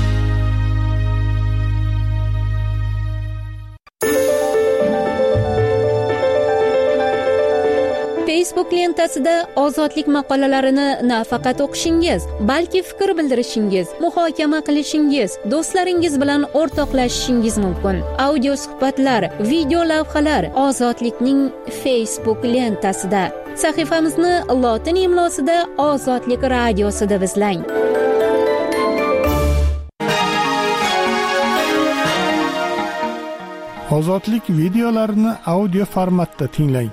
Facebook lentasida ozodlik maqolalarini nafaqat o'qishingiz, balki fikr bildirishingiz, muhokama qilishingiz, do'stlaringiz bilan o'rtoqlashishingiz mumkin. Audio suhbatlar, video lavhalar ozodlikning Facebook lentasida. Sahifamizni lotin imlosida Ozodlik radiosi deb izlang. Ozodlik videolarini audio formatda tinglang.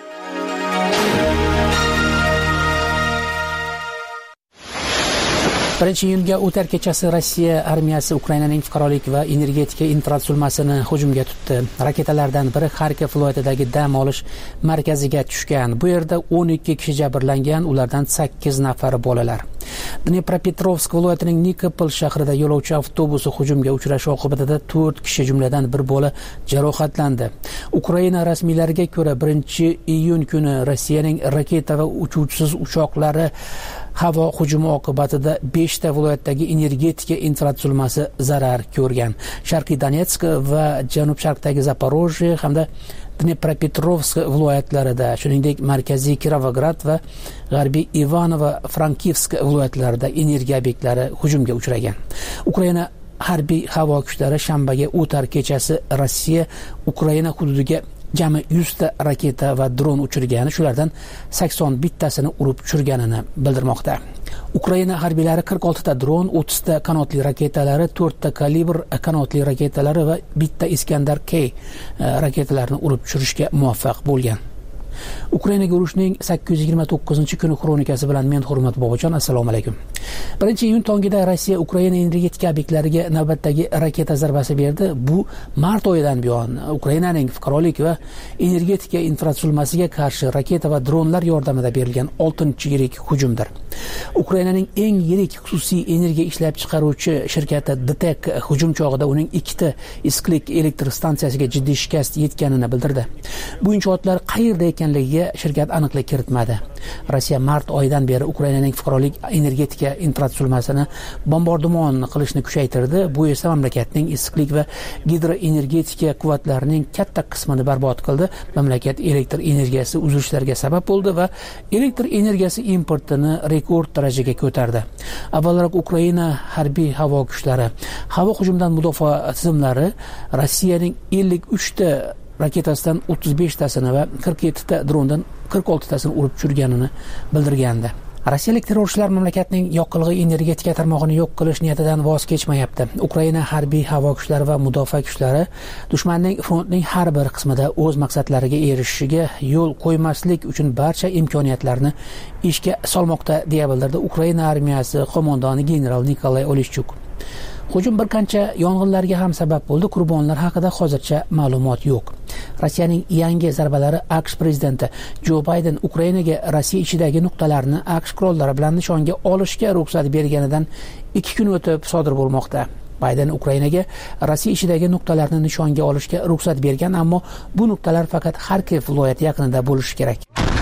birinchi iyunga o'tar kechasi Rossiya armiyasi Ukrainaning fuqarolik va energetika infratuzilmasini hujumga tutdi. Raketalardan biri Xarkov viloyatidagi dam olish markaziga tushgan. Bu yerda o'n ikki kishi jabrlangan, ulardan sakkiz nafari bolalar. Dnepropetrovsk viloyatining Nikopol shahrida yo'lovchi avtobusi hujumga uchrashi oqibatida to'rt kishi jumladan bir bola jarohatlandi. Ukraina rasmiylariga ko'ra birinchi iyun kuni Rossiyaning raketa va uchuvchisiz uchoqlari havo hujumi oqibatida beshta viloyatdagi energetika infratuzilmasi zarar ko'rgan. Sharqiy Donetsk va janub-sharqdagi Zaporojye hamda Dnepropetrovsk viloyatlarida, shuningdek markaziy Kirovograd va g'arbiy Ivanovo-Frankivsk viloyatlarida energiya obyektlari hujumga uchragan. Ukraina harbiy havo kuchlari shanbaga o'tar kechasi Rossiya Ukraina hududiga jami yuz ta raketa va dron uchirgani, shulardan sakson bittasini urib tushirganini bildirmoqda. Ukraina harbiylari qirq olti ta dron, o'ttiz ta qanotli raketalari, to'rt ta kalibr qanotli raketalari va bitta Iskandar K raketalarini urib tushirishga muvaffaq bo'lgan. Ukrainaga urushning sakkiz yuz yigirma to'qqizinchi kuni kronikasi bilan men Hurmat Bobojon, assalomu alaykum. birinchi iyun tongida Rossiya Ukraina energetika obyektlariga navbatdagi raketa zarbasi berdi. Bu mart oyidan buyon Ukrainaning fuqarolik va energetika infratuzilmasiga qarshi raketa va dronlar yordamida berilgan oltinchi yirik hujumdir. Ukrainaning eng yirik xususiy energiya ishlab chiqaruvchi shirkati D T E K hujum chog'ida uning ikkita isklik elektr stansiyasiga jiddiy shikast yetganini bildirdi. Bu inshootlar qayerda ekanligiga shirkat aniqlik kiritmadi. Rossiya mart oyidan beri Ukrainaning fuqarolik energetika infratuzilmasini bombardimon qilishni kuchaytirdi. Bu esa mamlakatning issiqlik va gidroenergetika quvvatlarining katta qismini barbod qildi. Mamlakat elektr energiyasi uzilishlariga sabab bo'ldi va elektr energiyasi importini rekord darajaga ko'tardi. Avvalroq Ukraina harbiy havo kuchlari havo hujumidan mudofaa tizimlari Rossiyaning ellik uch ta raketasidan o'ttiz besh tasini va qirq yetti ta drondan qirq olti tasini urib tushirganini bildirgandi. Rossiyalik terrorchilar mamlakatning yoqilg'i energetika tarmog'ini yo'q qilish niyatidan voz kechmayapti. Ukraina harbiy havo kuchlari va mudofaa kuchlari dushmanning frontning har bir qismida o'z maqsadlariga erishishiga yo'l qo'ymaslik uchun barcha imkoniyatlarni ishga solmoqda, deya bildirdi Ukraina armiyasi qo'mondoni general Nikolay Oleshchuk. Hujum bir qancha yong'inlarga ham sabab bo'ldi. Qurbonlar haqida hozircha ma'lumot yo'q. Rossiyaning yangi zarbalari AQSh prezidenti Jo Bayden Ukrainaga Rossiya ichidagi nuqtalarni AQSh qurollari bilan nishonga olishga ruxsat berganidan ikki kun o'tib sodir bo'lmoqda. Bayden Ukrainaga Rossiya ichidagi nuqtalarni nishonga olishga ruxsat bergan, ammo bu nuqtalar faqat Xarkov viloyati yaqinida bo'lishi kerak.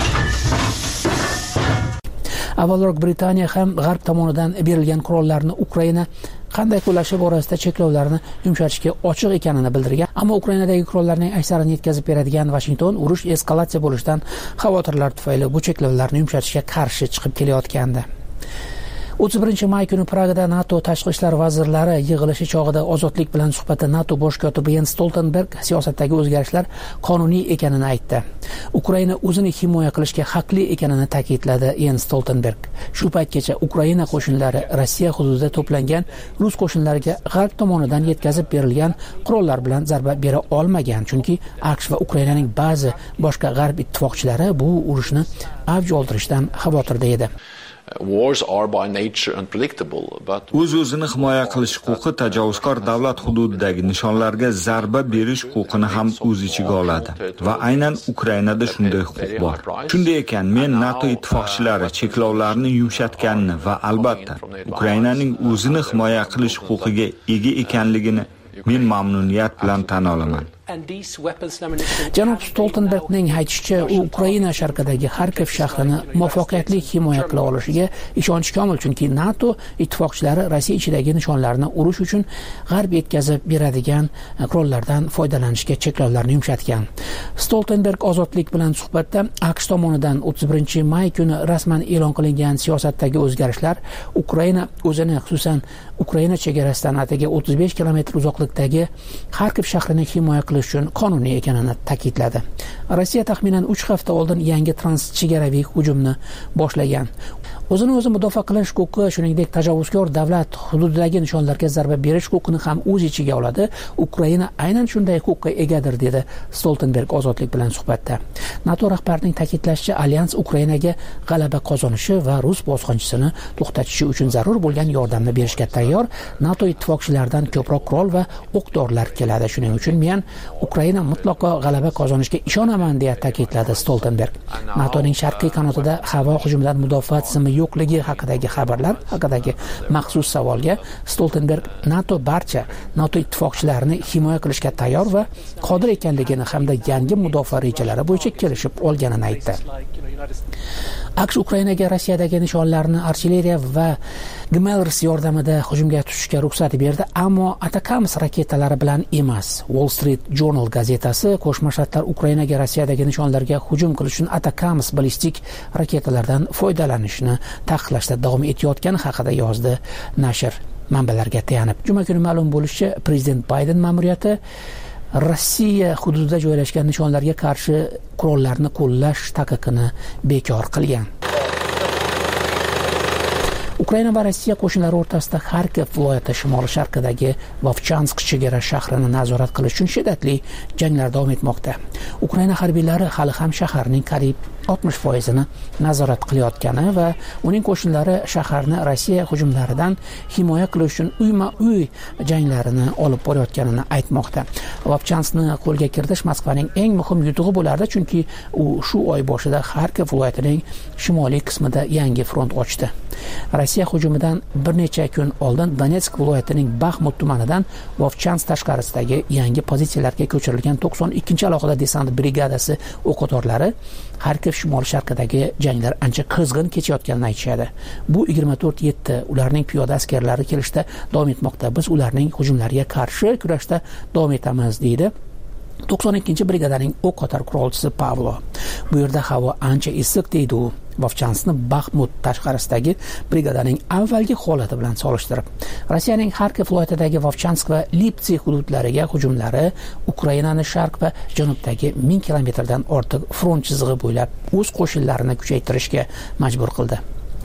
Avvalroq Britaniya ham G'arb tomonidan berilgan qurollarni Ukraina qanday qo'llashi borasida cheklovlarni yumshatishga ochiq ekanini bildirgan, ammo Ukrainadagi qurollarning aksarini yetkazib beradigan Washington urush eskalatsiya bo'lishidan xavotirlar tufayli bu cheklovlarni yumshatishga qarshi chiqib kelayotgandi. o'ttiz birinchi may kuni Pragada NATO tashqi ishlar vazirlari yig'ilishi chog'ida ozodlik bilan suhbatda NATO bosh kotibi Jens Stoltenberg siyosatdagi o'zgarishlar qonuniy ekanini aytdi. Ukraina o'zini himoya qilishga haqli ekanini ta'kidladi Jens Stoltenberg. Shu paytgacha Ukraina qo'shinlari Rossiya hududida to'plangan rus qo'shinlariga G'arb tomonidan yetkazib berilgan qurollar bilan zarba bera olmagan, chunki AQSh va Ukrainaning ba'zi boshqa G'arb ittifoqchilari bu urushni avj oldirishdan xavotirda edi. O'z-o'zini himoya qilish huquqi tajovuzkor davlat hududidagi nishonlarga zarba berish huquqini ham o'z ichiga oladi va aynan Ukrainada shunday huquq bor. Shunday ekan, men NATO ittifoqchilari cheklovlarni yumshatganini va albatta Ukrainaning o'zini himoya qilish huquqiga ega ekanligini men mamnuniyat bilan tan olaman. janob Stoltenbergning aytishicha, u Ukraina sharqidagi Xarkov shahrini muvaffaqiyatli himoya qila olishiga ishonchi komil, chunki NATO ittifoqchilari Rossiya ichidagi nishonlarni urush uchun g'arb yetkazib beradigan qurollardan foydalanishga cheklovlarni yumshatgan. Stoltenberg ozodlik bilan suhbatda AQSh tomonidan o'ttiz birinchi may kuni rasman e'lon qilingan siyosatdagi o'zgarishlar Ukraina o'zini, xususan Ukraina chegarasidan ataga o'ttiz besh kilometr uzoqlikdagi Xarkov shahrini himoya qilish uchun qonuniy ekanini ta'kidladi. Rossiya taxminan uch hafta oldin yangi transchegaraviy hujumni boshlagan. O'zini o'zi mudofaa qilish huquqi, shuningdek tajovuzkor davlat hududidagi nishonlarga zarba berish huquqini ham o'z ichiga oladi. Ukraina aynan shunday huquqqa egadir, dedi Stoltenberg ozodlik bilan suhbatda. NATO rahbarining ta'kidlashicha, alyans Ukrainaga g'alaba qozonishi va rus bosqinchisini to'xtatishi uchun zarur bo'lgan yordamni berishga tayyor. NATO ittifoqchilaridan ko'proq qurol va o'q-dorilar keladi. Shuning uchun men Ukraina mutlaqo g'alaba qozonishga ishonaman, deya ta'kidladi Stoltenberg. NATOning sharqiy qanotida havo hujumidan mudofaa tizimi yo'qligi haqidagi xabarlar haqidagi maxsus savolga Stoltenberg NATO barcha NATO ittifoqchilarini himoya qilishga tayyor va qodir ekanligini hamda yangi mudofaa rejalari bo'yicha kelishib olganini aytdi. AQSh Ukrainaga Rossiyadagi nishonlarni artilleriya va GMLRS yordamida hujumga tushishga ruxsat berdi, ammo Atacams raketalari bilan emas. Wall Street Journal gazetasi Qo'shma Shtatlar Ukrainaga Rossiyadagi nishonlarga hujum qilish uchun Atacams ballistik raketalardan foydalanishni taqiqlashda davom etayotgani haqida yozdi. Nashr manbalarga tayanib, juma kuni ma'lum bo'lishicha, prezident Bayden ma'muriyati Rossiya hududida joylashgan nishonlarga qarshi qurollarni qo'llash taqiqini bekor qilgan. Ukraina va Rossiya qo'shinlari o'rtasida Xarkov viloyati shimoli-sharqidagi Vovchansk chegara shahrini nazorat qilish uchun shiddatli janglar davom etmoqda. Ukraina harbiylari hali ham shaharning qariyb oltmish foizini nazorat qilayotgani va uning qo'shinlari shaharni Rossiya hujumlaridan himoya qilish uchun uyma-uy janglarini olib borayotganini aytmoqda. Vovchanskni qo'lga kiritish Moskvaning eng muhim yutug'i bo'lardi, chunki u shu oy boshida Xarkov viloyatining shimoliy qismida yangi front ochdi. Rossiya hujumidan bir necha kun oldin Donetsk viloyatining Baxmut tumanidan Vovchansk tashqarisidagi yangi pozitsiyalarga ko'chirilgan to'qson ikkinchi alohida desant brigadasi o'q-o'torlari Xarkov shimol-sharqidagi janglar ancha qizg'in kechayotganini aytishadi. Bu yigirma to'rt yetti ularning piyoda askarlari kelishda davom etmoqda. Biz ularning hujumlariga qarshi kurashda davom etamiz, deydi to'qson ikkinchi brigadaning o'q-o'tar qurolchisi Pavlo. Bu yerda havo ancha issiq, deydi u. Vovchanskni Baxmut tashqarisidagi brigadaning avvalgi holati bilan solishtirib, Rossiyaning Xarkov viloyatidagi Vovchansk va Liptsi hududlariga hujumlari Ukrainaning sharq va janubdagi ming kilometrdan ortiq front chizig'i bo'ylab o'z qo'shinlarini kuchaytirishga majbur qildi.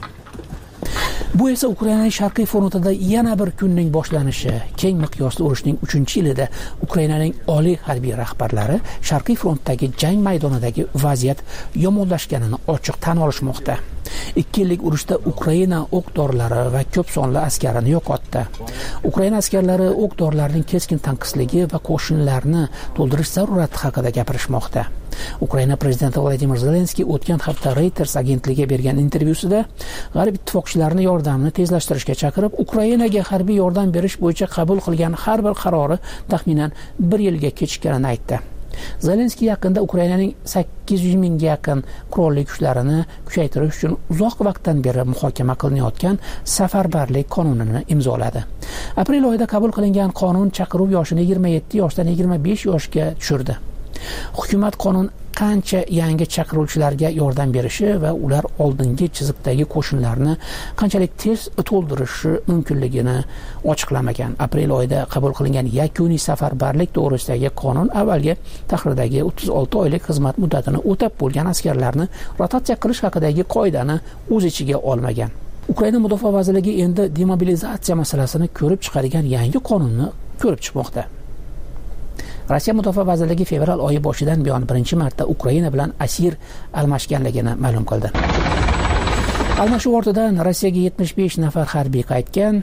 Bu esa Ukrainaning sharqiy frontida yana bir kunning boshlanishi. Keng miqyosli urushning uchinchi yilida Ukrainaning oliy harbiy rahbarlari sharqiy frontdagi jang maydonidagi vaziyat yomonlashganini ochiq tan olishmoqda. ikki yillik urushda Ukraina o'q-dorilar va ko'p sonli askarini yo'qotdi. Ukraina askarlari o'q-dorilarning keskin tanqisligi va qo'shinlarni to'ldirish zarurati haqida gapirishmoqda. Ukraina prezidenti Vladimir Zelenskiy o'tgan hafta Reuters agentligiga bergan intervyusida g'arb ittifoqchilarini yordamni tezlashtirishga chaqirib, Ukrainaga harbiy yordam berish bo'yicha qabul qilgan har bir qarori taxminan bir yilga kechikkanini aytdi. Zelenskiy yaqinda Ukrainaning sakkiz yuz mingga yaqin qurolli kuchlarini kuchaytirish uchun uzoq vaqtdan beri muhokama qilinayotgan safarbarlik qonunini imzoladi. Aprel oyida qabul qilingan qonun chaqiruv yoshini yigirma yetti yoshdan yigirma besh yoshga tushirdi. Hukumat qonun qancha yangi chaqiruvchilarga yordam berishi va ular oldingi chiziqdagi qo'shinlarni qanchalik tez to'ldirishi mumkinligini ochiqlamagan. Aprel oyida qabul qilingan yakuniy safarbarlik to'g'risidagi qonun avvalgi tahrirdagi o'ttiz olti oylik xizmat muddatini o'tab bo'lgan askarlarni rotatsiya qilish haqidagi qoidani o'z ichiga olmagan. Ukraina mudofaa vazirligi endi demobilizatsiya masalasini ko'rib chiqadigan yangi qonunni ko'rib chiqmoqda. Rossiya Mudofaa vazirligi fevral oyi boshidan buyon birinchi marta Ukraina bilan asir almashganligini ma'lum qildi. Almashuv ortidan Rossiyaga yetmish besh nafar harbiy qaytgan.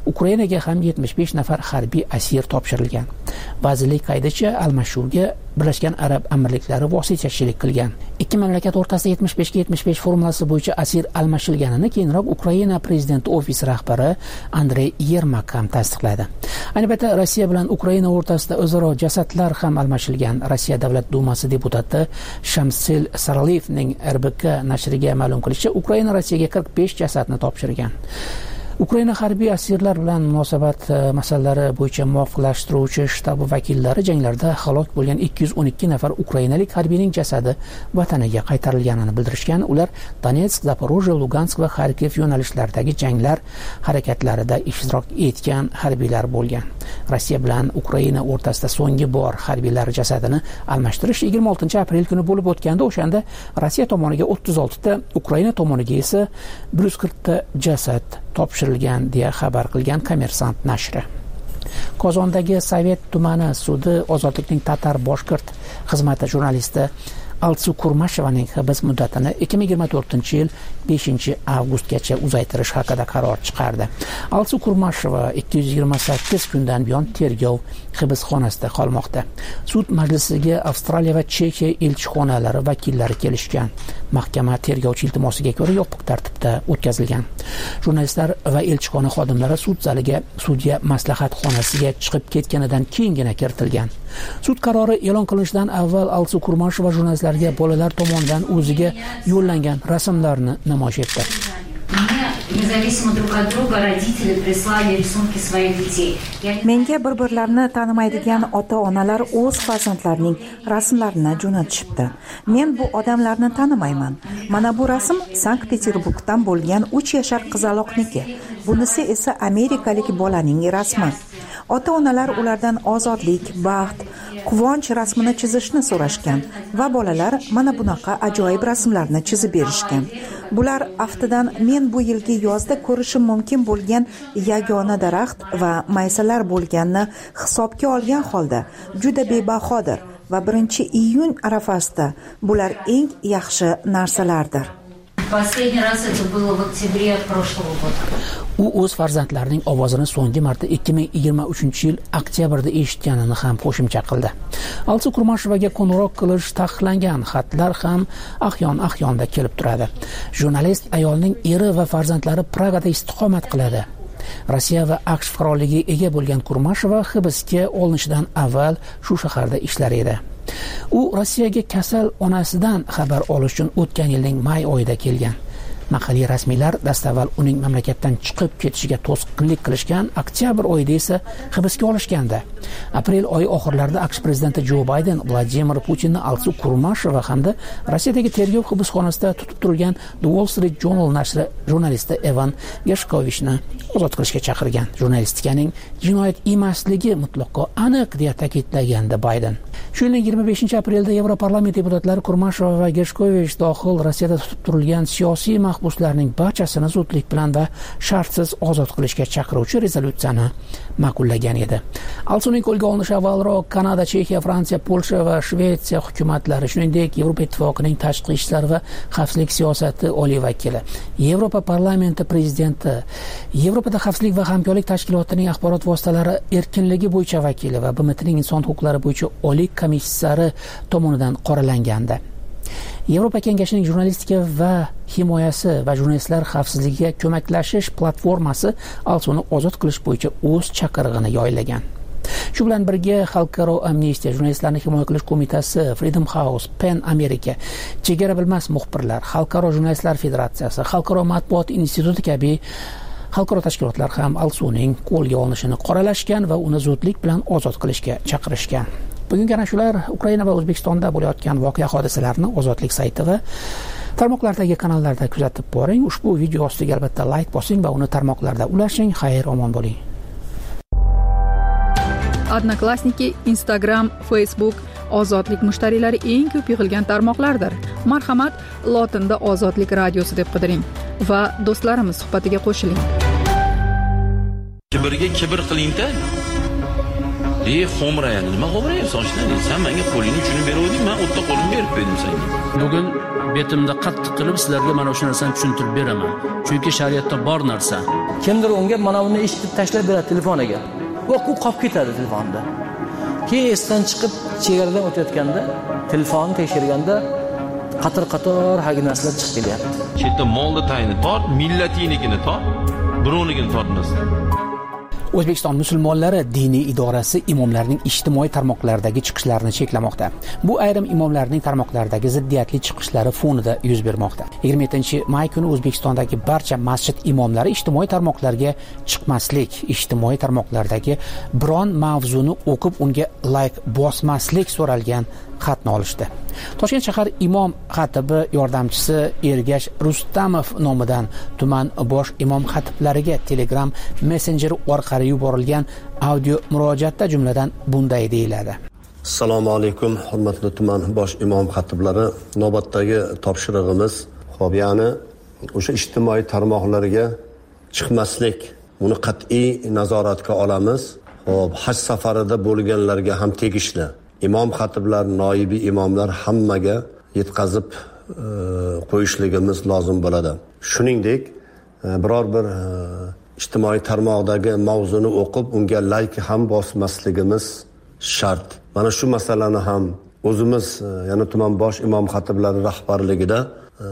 Ukrainaga ham yetmish besh nafar harbiy asir topshirilgan. Vazirlik qaydicha almashuvga Birlashgan Arab Amirliklari vositachilik qilgan. Ikki mamlakat o'rtasida yetmish besh ga yetmish besh formulasi bo'yicha asir almashilganini keyinroq Ukraina prezidenti ofisi rahbari Andrey Yermak ham tasdiqladi. Ayni paytda Rossiya bilan Ukraina o'rtasida o'zaro jasadlar ham almashilgan. Rossiya Davlat dumasi deputati Shamsil Saraliyevning R B K nashriga ma'lum qilishicha, Ukraina Rossiyaga qirq besh jasadni topshirgan. Ukraina harbiy asirlar bilan munosabat masalalari bo'yicha muvofiqlashtiruvchi shtabi vakillari janglarda halok bo'lgan ikki yuz o'n ikki nafar ukrainalik harbiyning jasadi vataniga qaytarilganini bildirishgan. Ular Donetsk, Zaporojye, Lugansk va Xarkiv yo'nalishlaridagi janglar harakatlarida ishtirok etgan harbiylar bo'lgan. Rossiya bilan Ukraina o'rtasida so'nggi bor harbiylar jasadini almashtirish yigirma oltinchi aprel kuni bo'lib o'tganda, o'shanda Rossiya tomoniga o'ttiz olti ta, Ukraina tomoniga esa bir yuz qirq ta jasad topshirilgan deya xabar qilgan Kommersant nashri. Qozondagi Sovet tumani sudi ozodlikning tatar boshqirt xizmati jurnalisti Altsu Kurmashevaning hibs muddatini ikki ming yigirma to'rtinchi yil beshinchi avgustgacha uzaytirish haqida qaror chiqardi. Altsu Kurmasheva ikki yuz yigirma sakkiz kundan buyon tergov hibsxonasida qolmoqda. Sud majlisiga Avstraliya va Chexiya elchixonalari vakillari kelishgan. Mahkama tergovchi iltimosiga ko'ra yopiq tartibda o'tkazilgan. Jurnalistlar va elchixona xodimlari sud zaliga sudya maslahat xonasiga chiqib ketganidan keyingina kiritilgan. Sud qarori e'lon qilinishidan avval Altsu Kurmasheva jurnalistlarga bolalar tomonidan o'ziga yo'llangan rasmlarni namoyish etdi. Menga bir-birlarini tanimaydigan ota-onalar o'z farzandlarining rasmlarini jo'natishibdi. Men bu odamlarni tanimayman. Mana bu rasm Sankt-Peterburgdan bo'lgan uch yashar qizaloqniki. Bunisi esa amerikalik bolaning rasmi. Ota-onalar ulardan ozodlik, baxt, quvonch rasmini chizishni so'rashgan va bolalar mana bunaqa ajoyib rasmlarni chizib berishgan. Bular aftidan men bu yilgi yozda ko'rishim mumkin bo'lgan yagona daraxt va maysalar bo'lganini hisobga olgan holda juda bebahodir va birinchi iyun arafasida bular eng yaxshi narsalardir. U o'z farzandlarining ovozini so'nggi marta ikki ming yigirma uchinchi yil oktyabrda eshitganini ham qo'shimcha qildi. Altsu Kurmashevaga qo'ng'iroq qilish taqiqlangan, xatlar ham ahyon-ahyonda kelib turadi. Jurnalist ayolning eri va farzandlari Pragada istiqomat qiladi. Rossiya va AQSh fuqaroligiga ega bo'lgan Kurmasheva hibsga olinishidan avval shu shaharda ishlar edi. U Rossiyaga kasal onasidan xabar olish uchun o'tgan yilning may oyida kelgan. Mahalliy rasmiylar dastavval uning mamlakatdan chiqib ketishiga to'sqinlik qilishgan, oktyabr oyida esa hibsga olishgandi. Aprel oyi oxirlarida AQSh prezidenti Jo Bayden Vladimir Putinni Altsu Kurmasheva hamda Rossiyadagi tergov hibsxonasida tutib turilgan The Wall Street Journal nashri jurnalisti Evan Gershkovichni ozod qilishga chaqirgan. Jurnalistikaning jinoyat emasligi mutlaqo aniq deya ta'kidlagandi Bayden. Shu yilning yigirma beshinchi aprelda Yevroparlament deputatlari Kurmasheva va Gershkovich dohil Rossiyada tutib turilgan siyosiy mahbuslarning barchasini zudlik bilan va shartsiz ozod qilishga chaqiruvchi rezolyutsiyani ma'qullagan edi. Altsuning qo'lga olinishi avvalroq Kanada, Chexiya, Fransiya, Polsha va Shvetsiya hukumatlari, shuningdek Yevropa Ittifoqining tashqi ishlar va xavfsizlik siyosati oliy vakili, Yevropa parlamenti prezidenti, Yevropada xavfsizlik va hamkorlik tashkilotining axborot vositalari erkinligi bo'yicha vakili va B M Tning inson huquqlari bo'yicha oliy komissari tomonidan qoralangandi. Yevropa kengashining jurnalistika va himoyasi va jurnalistlar xavfsizligiga ko'maklashish platformasi Altsuni ozod qilish bo'yicha o'z chaqirig'ini yoylagan. Shu bilan birga Xalqaro amnistiya, jurnalistlarni himoya qilish qo'mitasi, Freedom House, PEN Amerika, Chegara bilmas muxbirlar, Xalqaro jurnalistlar federatsiyasi, Xalqaro matbuot instituti kabi xalqaro tashkilotlar ham Altsuning qo'lga olinishini qoralashgan va uni zudlik bilan ozod qilishga chaqirishgan. Bugungi ana shular Ukraina va O'zbekistonda bo'layotgan voqea hodisalarni Ozodlik sayti va tarmoqlardagi kanallarda kuzatib boring. Ushbu video ostiga albatta like bosing va uni tarmoqlarda ulashing. Xayr, omon bo'ling. Odnoklassniki, Instagram, Facebook Ozodlik mushtariylari eng ko'p yig'ilgan tarmoqlardir. Marhamat, lotinda Ozodlik radiosi deb qidiring va do'stlarimiz suhbatiga qo'shiling. Kibrga kibr qiling-da. ey xo'mrayadi, nima xo'mrayapsan shunday? Sen menga qo'lingni uchini beruvding, men o'tda qo'limni berib berdim senga. Bugun betimda qattiq qilib sizlarga mana shu narsani tushuntirib beraman. Chunki shariatda bor narsa. Kimdir unga mana buni eshitib tashlab beradi telefoniga. Va u qolib ketadi telefonda. Keyin esdan chiqib chegaradan o'tayotganda telefonni tekshirganda qator-qator hagi narsalar chiqib kelyapti. Chetda molni tayini tort, millatinikini tort, birovnikini tortmasdan. O'zbekiston musulmonlari diniy idorasi imomlarning ijtimoiy tarmoqlardagi chiqishlarini cheklamoqda. Bu ayrim imomlarning tarmoqlardagi ziddiyatli chiqishlari fonida yuz bermoqda. yigirma yettinchi may kuni O'zbekistondagi barcha masjid imomlari ijtimoiy tarmoqlarga chiqmaslik, ijtimoiy tarmoqlardagi biron mavzuni o'qib unga like bosmaslik so'ralgan xatni olishdi. Toshkent shahar imom xatibi yordamchisi Ergash Rustamov nomidan tuman bosh imom xatiblariga Telegram messenjeri orqali yuborilgan audio murojaatda jumladan bunday deyiladi. Assalomu alaykum, hurmatli tuman bosh imom xatiblari. Navbatdagi topshirig'imiz, xo'p, ya'ni o'sha ijtimoiy tarmoqlarga chiqmaslik, uni qat'iy nazoratga olamiz. Xo'p, haj safarida bo'lganlarga ham tegishli. Imom xatiblar, noibi imomlar hammaga yetkazib e, qo'yishligimiz lozim bo'ladi. Shuningdek, e, biror bir e, ijtimoiy tarmoqdagi mavzuni o'qib, unga like ham bosmasligimiz shart. Mana shu masalani ham o'zimiz, e, ya'ni tuman bosh imom xatiblari rahbarligida e,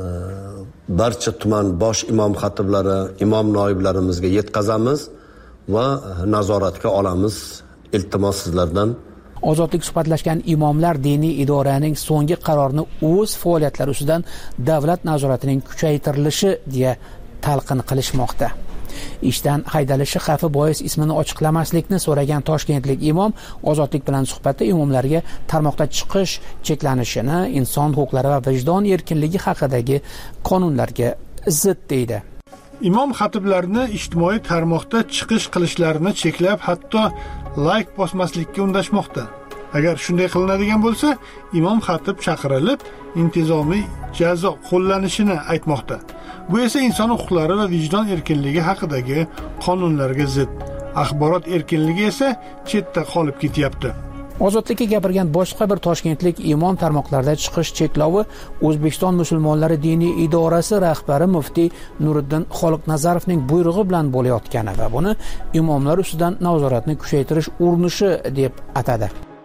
barcha tuman bosh imom xatiblari, imom noiblarimizga yetkazamiz va nazoratga olamiz. Iltimos sizlardan. Ozodlik suhbatlashgan imomlar diniy idoraning so'nggi qarorini o'z faoliyatlari ustidan davlat nazoratining kuchaytirilishi deya talqin qilishmoqda. Ishdan haydalishi xavfi bois ismini ochiqlamaslikni so'ragan toshkentlik imom Ozodlik bilan suhbatda imomlarga tarmoqda chiqish cheklanishini inson huquqlari va vijdon erkinligi haqidagi qonunlarga zid deydi. Imom xatiblarni ijtimoiy tarmoqda chiqish qilishlarini cheklab, hatto like bosmaslikka undashmoqda. Agar shunday qilinadigan bo'lsa, imom xatib chaqirilib, intizomiy jazo qo'llanishini aytmoqda. Bu esa inson huquqlari va vijdon erkinligi haqidagi qonunlarga zid. Axborot erkinligi esa chetda qolib ketyapti. Ozodlikka gapirgan boshqa bir toshkentlik imom tarmoqlarda chiqish cheklovi O'zbekiston musulmonlari diniy idorasi rahbari muftiy Nuriddin Xoliqnazarovning buyrug'i bilan bo'layotgani va buni imomlar ustidan nazoratni kuchaytirish urinishi deb atadi.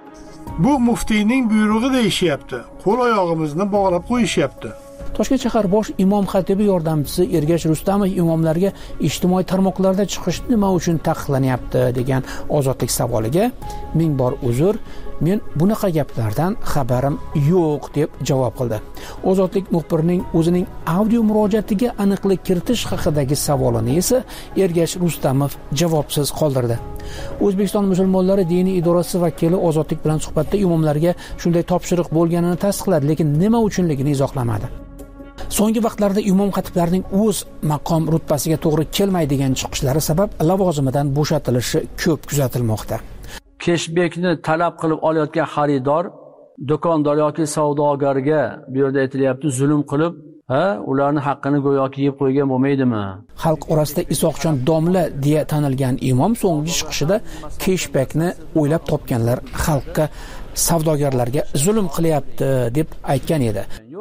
Bu muftiyning buyrug'i deyishyapti. Qo'l oyog'imizni bog'lab qo'yishyapti. Toshkent shahar bosh imom xatibi yordamchisi Ergash Rustamov imomlarga ijtimoiy tarmoqlarda chiqish nima uchun taqiqlanyapti degan Ozodlik savoliga ming bor uzr, men bunaqa gaplardan xabarim yo'q deb javob qildi. Ozodlik muxbirining o'zining audio murojaatiga aniqlik kiritish haqidagi savolini esa Ergash Rustamov javobsiz qoldirdi. O'zbekiston musulmonlari diniy idorasi vakili Ozodlik bilan suhbatda imomlarga shunday topshiriq bo'lganini tasdiqladi, lekin nima uchunligini izohlamadi. So'nggi vaqtlarda imom xatiblarning o'z maqom rutbasiga to'g'ri kelmaydigan chiqishlari sabab lavozimidan bo'shatilishi ko'p kuzatilmoqda. Keshbekni talab qilib olayotgan xaridor, do'kondor yoki savdogarga bu yerda aytilyapti, zulm qilib, ha, ularning haqqini go'yoki yeb qo'ygan bo'lmaydimi? Xalq orasida Isoqchon domla deya tanilgan imom so'nggi chiqishida keshbekni o'ylab topganlar xalqqa, savdogarlarga zulm qilyapti deb aytgan edi.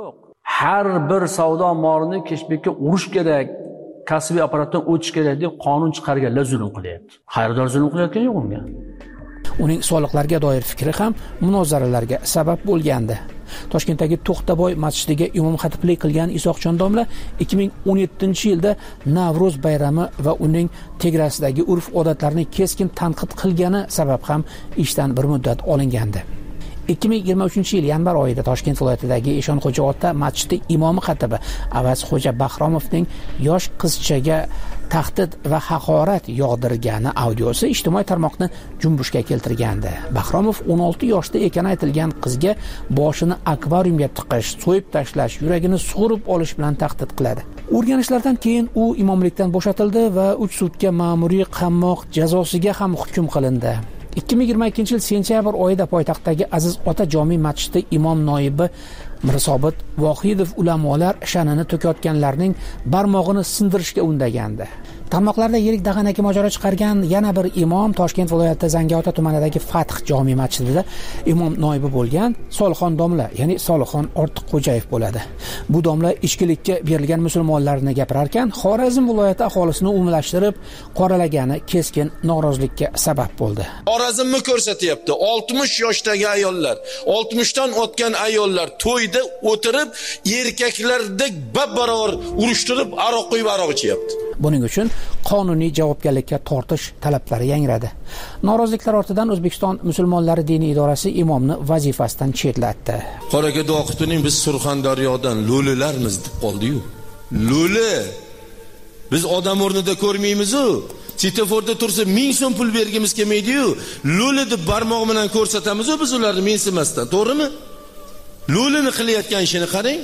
Har bir savdo molini keshbekka urish kerak, kasbiy apparatdan o'tish kerak deb qonun chiqarganlar zulm qilyapti. Xaridor zulm qilayotgan yo'q unga. Uning soliqlarga doir fikri ham munozaralarga sabab bo'lgandi. Toshkentdagi To'xtaboy masjidiga imom xatiblik qilgan Isoqchon domla ikki ming o'n yettinchi yilda Navro'z bayrami va uning tegrasidagi urf-odatlarni keskin tanqid qilgani sabab ham ishdan bir muddat olingandi. ikki ming yigirma uchinchi yil yanvar oyida Toshkent viloyatidagi Eshonxo'ja ota masjidi imomi xatibi Avazxo'ja Bahromovning yosh qizchaga tahdid va haqorat yog'dirgani audiosi ijtimoiy tarmoqni junbushga keltirgandi. Bahromov o'n olti yoshda ekani aytilgan qizga boshini akvariumga tiqish, so'yib tashlash, yuragini sug'urib olish bilan tahdid qiladi. O'rganishlardan keyin u imomlikdan bo'shatildi va uch sutka ma'muriy qamoq jazosiga ham hukm qilindi. ikki ming yigirma ikkinchi yil sentyabr oyida poytaxtdagi Aziz ota jome masjidi imom noibi Mirsobit Vohidov ulamolar sha'nini to'kayotganlarning barmog'ini sindirishga undagandi. Tarmoqlarda yirik dag'anaki mojaro chiqargan yana bir imom Toshkent viloyati Zangiota tumanidagi Fath jome masjidida imom noibi bo'lgan Solixon domla, ya'ni Solixon Ortiqxo'jayev bo'ladi. Bu domla ichkilikka berilgan musulmonlarni gapirar ekan, Xorazm viloyati aholisini umumlashtirib qoralagani keskin norozilikka sabab bo'ldi. Xorazmni ko'rsatyapti. oltmish yoshdagi ayollar, oltmishdan o'tgan ayollar to'yda o'tirib, erkaklardek bab-barobar urushtirib, aroq quyib aroq ichyapti. Buning uchun qonuniy javobgarlikka tortish talablari yangradi. Noroziliklar ortidan O'zbekiston musulmonlari diniy idorasi imomni vazifasidan chetlatdi. Qoraga Doqituning biz Surxondaryodan lo'lilarmiz deb qoldi-yu. Lo'li. Biz odam o'rnida ko'rmaymiz-ku. Svetoforda tursa ming so'm pul bergimiz kelmaydi-yu. Lo'li deb barmoq bilan ko'rsatamiz-ku biz ularni mensimasdan, to'g'rimi? Lo'lini qilayotgan ishini qarang.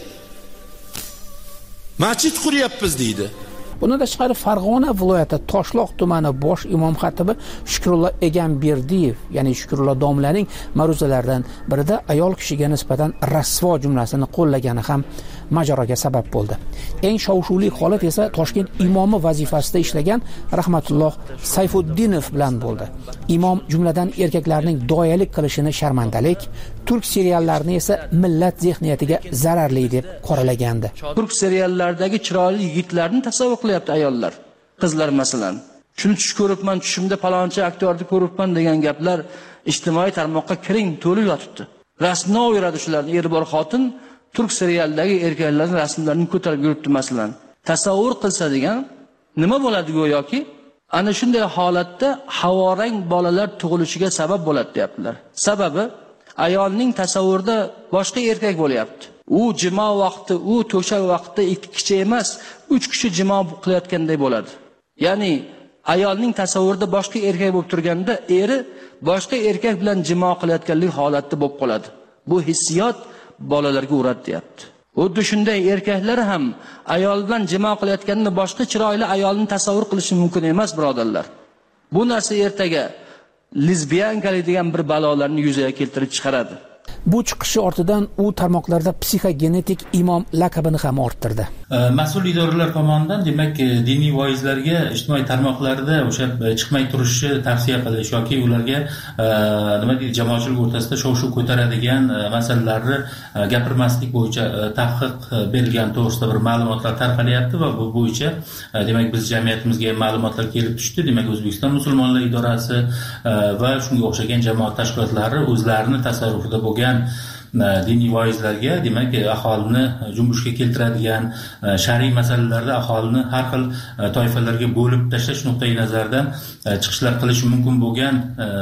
Masjid quryapmiz deydi. Bundan tashqari Farg'ona viloyati Toshloq tumani bosh imom xatibi Shukrullo Egamberdiyev, ya'ni Shukrullo domlaning ma'ruzalaridan birida ayol kishiga nisbatan rasvo jumlasini qo'llagani ham mojaroga sabab bo'ldi. Eng shov-shuvli holat esa Toshkent imomi vazifasida ishlagan Rahmatulloh Sayfuddinov bilan bo'ldi. Imom jumladan erkaklarning doyalik qilishini sharmandalik, turk seriallarini esa millat zehniyatiga zararli deb qoralagandi. Turk seriallaridagi chiroyli yigitlarni tasavvur qilyapti ayollar, qizlar masalan. Shuni tush ko'ribman, tushimda palonchi aktyorni ko'ribman degan gaplar ijtimoiy tarmoqqa kiring to'lib yotibdi. Rasmni o'yiradi shularni, er bor xotin turk serialidagi erkaklarning rasmlarini ko'tarib yuribdi masalan. Tasavvur qilsa degan nima bo'ladi go'yoki? Ana shunday holatda havorang bolalar tug'ilishiga sabab bo'ladi deyaptilar. Sababi ayolning tasavvurida boshqa erkak bo'lyapti. U jimo vaqti, u to'shak vaqtida ikki kishi emas, uch kishi jimo qilayotganday bo'ladi. Ya'ni ayolning tasavvurida boshqa erkak bo'lib turganda, eri boshqa erkak bilan jimo qilayotganlik holatda bo'lib qoladi. Bu hissiyot bolalarga uradi deyapti. Xuddi shunday erkaklar ham ayol bilan jimo qilayotganini boshqa chiroyli ayolni tasavvur qilishi mumkin emas, birodarlar. Bu narsa ertaga lesbiyankalik degan bir balolarni yuzaga keltirib chiqaradi. Bu chiqishi ortidan u tarmoqlarda psixogenetik imom laqabini ham orttirdi. Mas'ul idoralar tomonidan demak diniy voizlarga ijtimoiy tarmoqlarda o'sha chiqmay turishni tavsiya qilish yoki ularga nima deydi jamoatchilik o'rtasida shov-shuv ko'taradigan masalalarni gapirmaslik bo'yicha taqiq berilgan to'g'risida bir ma'lumotlar tarqalyapti va bu bo'yicha demak biz jamiyatimizga ma'lumotlar kelib tushdi. Demak O'zbekiston musulmonlar idorasi va shunga o'xshagan jamoat tashkilotlari o'zlarini tasarrufida bo'lgan diniy voizlarga demak aholini junbushga keltiradigan shar'iy masalalarda aholini har xil toifalarga bo'lib tashlash nuqtai nazaridan chiqishlar qilishi mumkin bo'lgan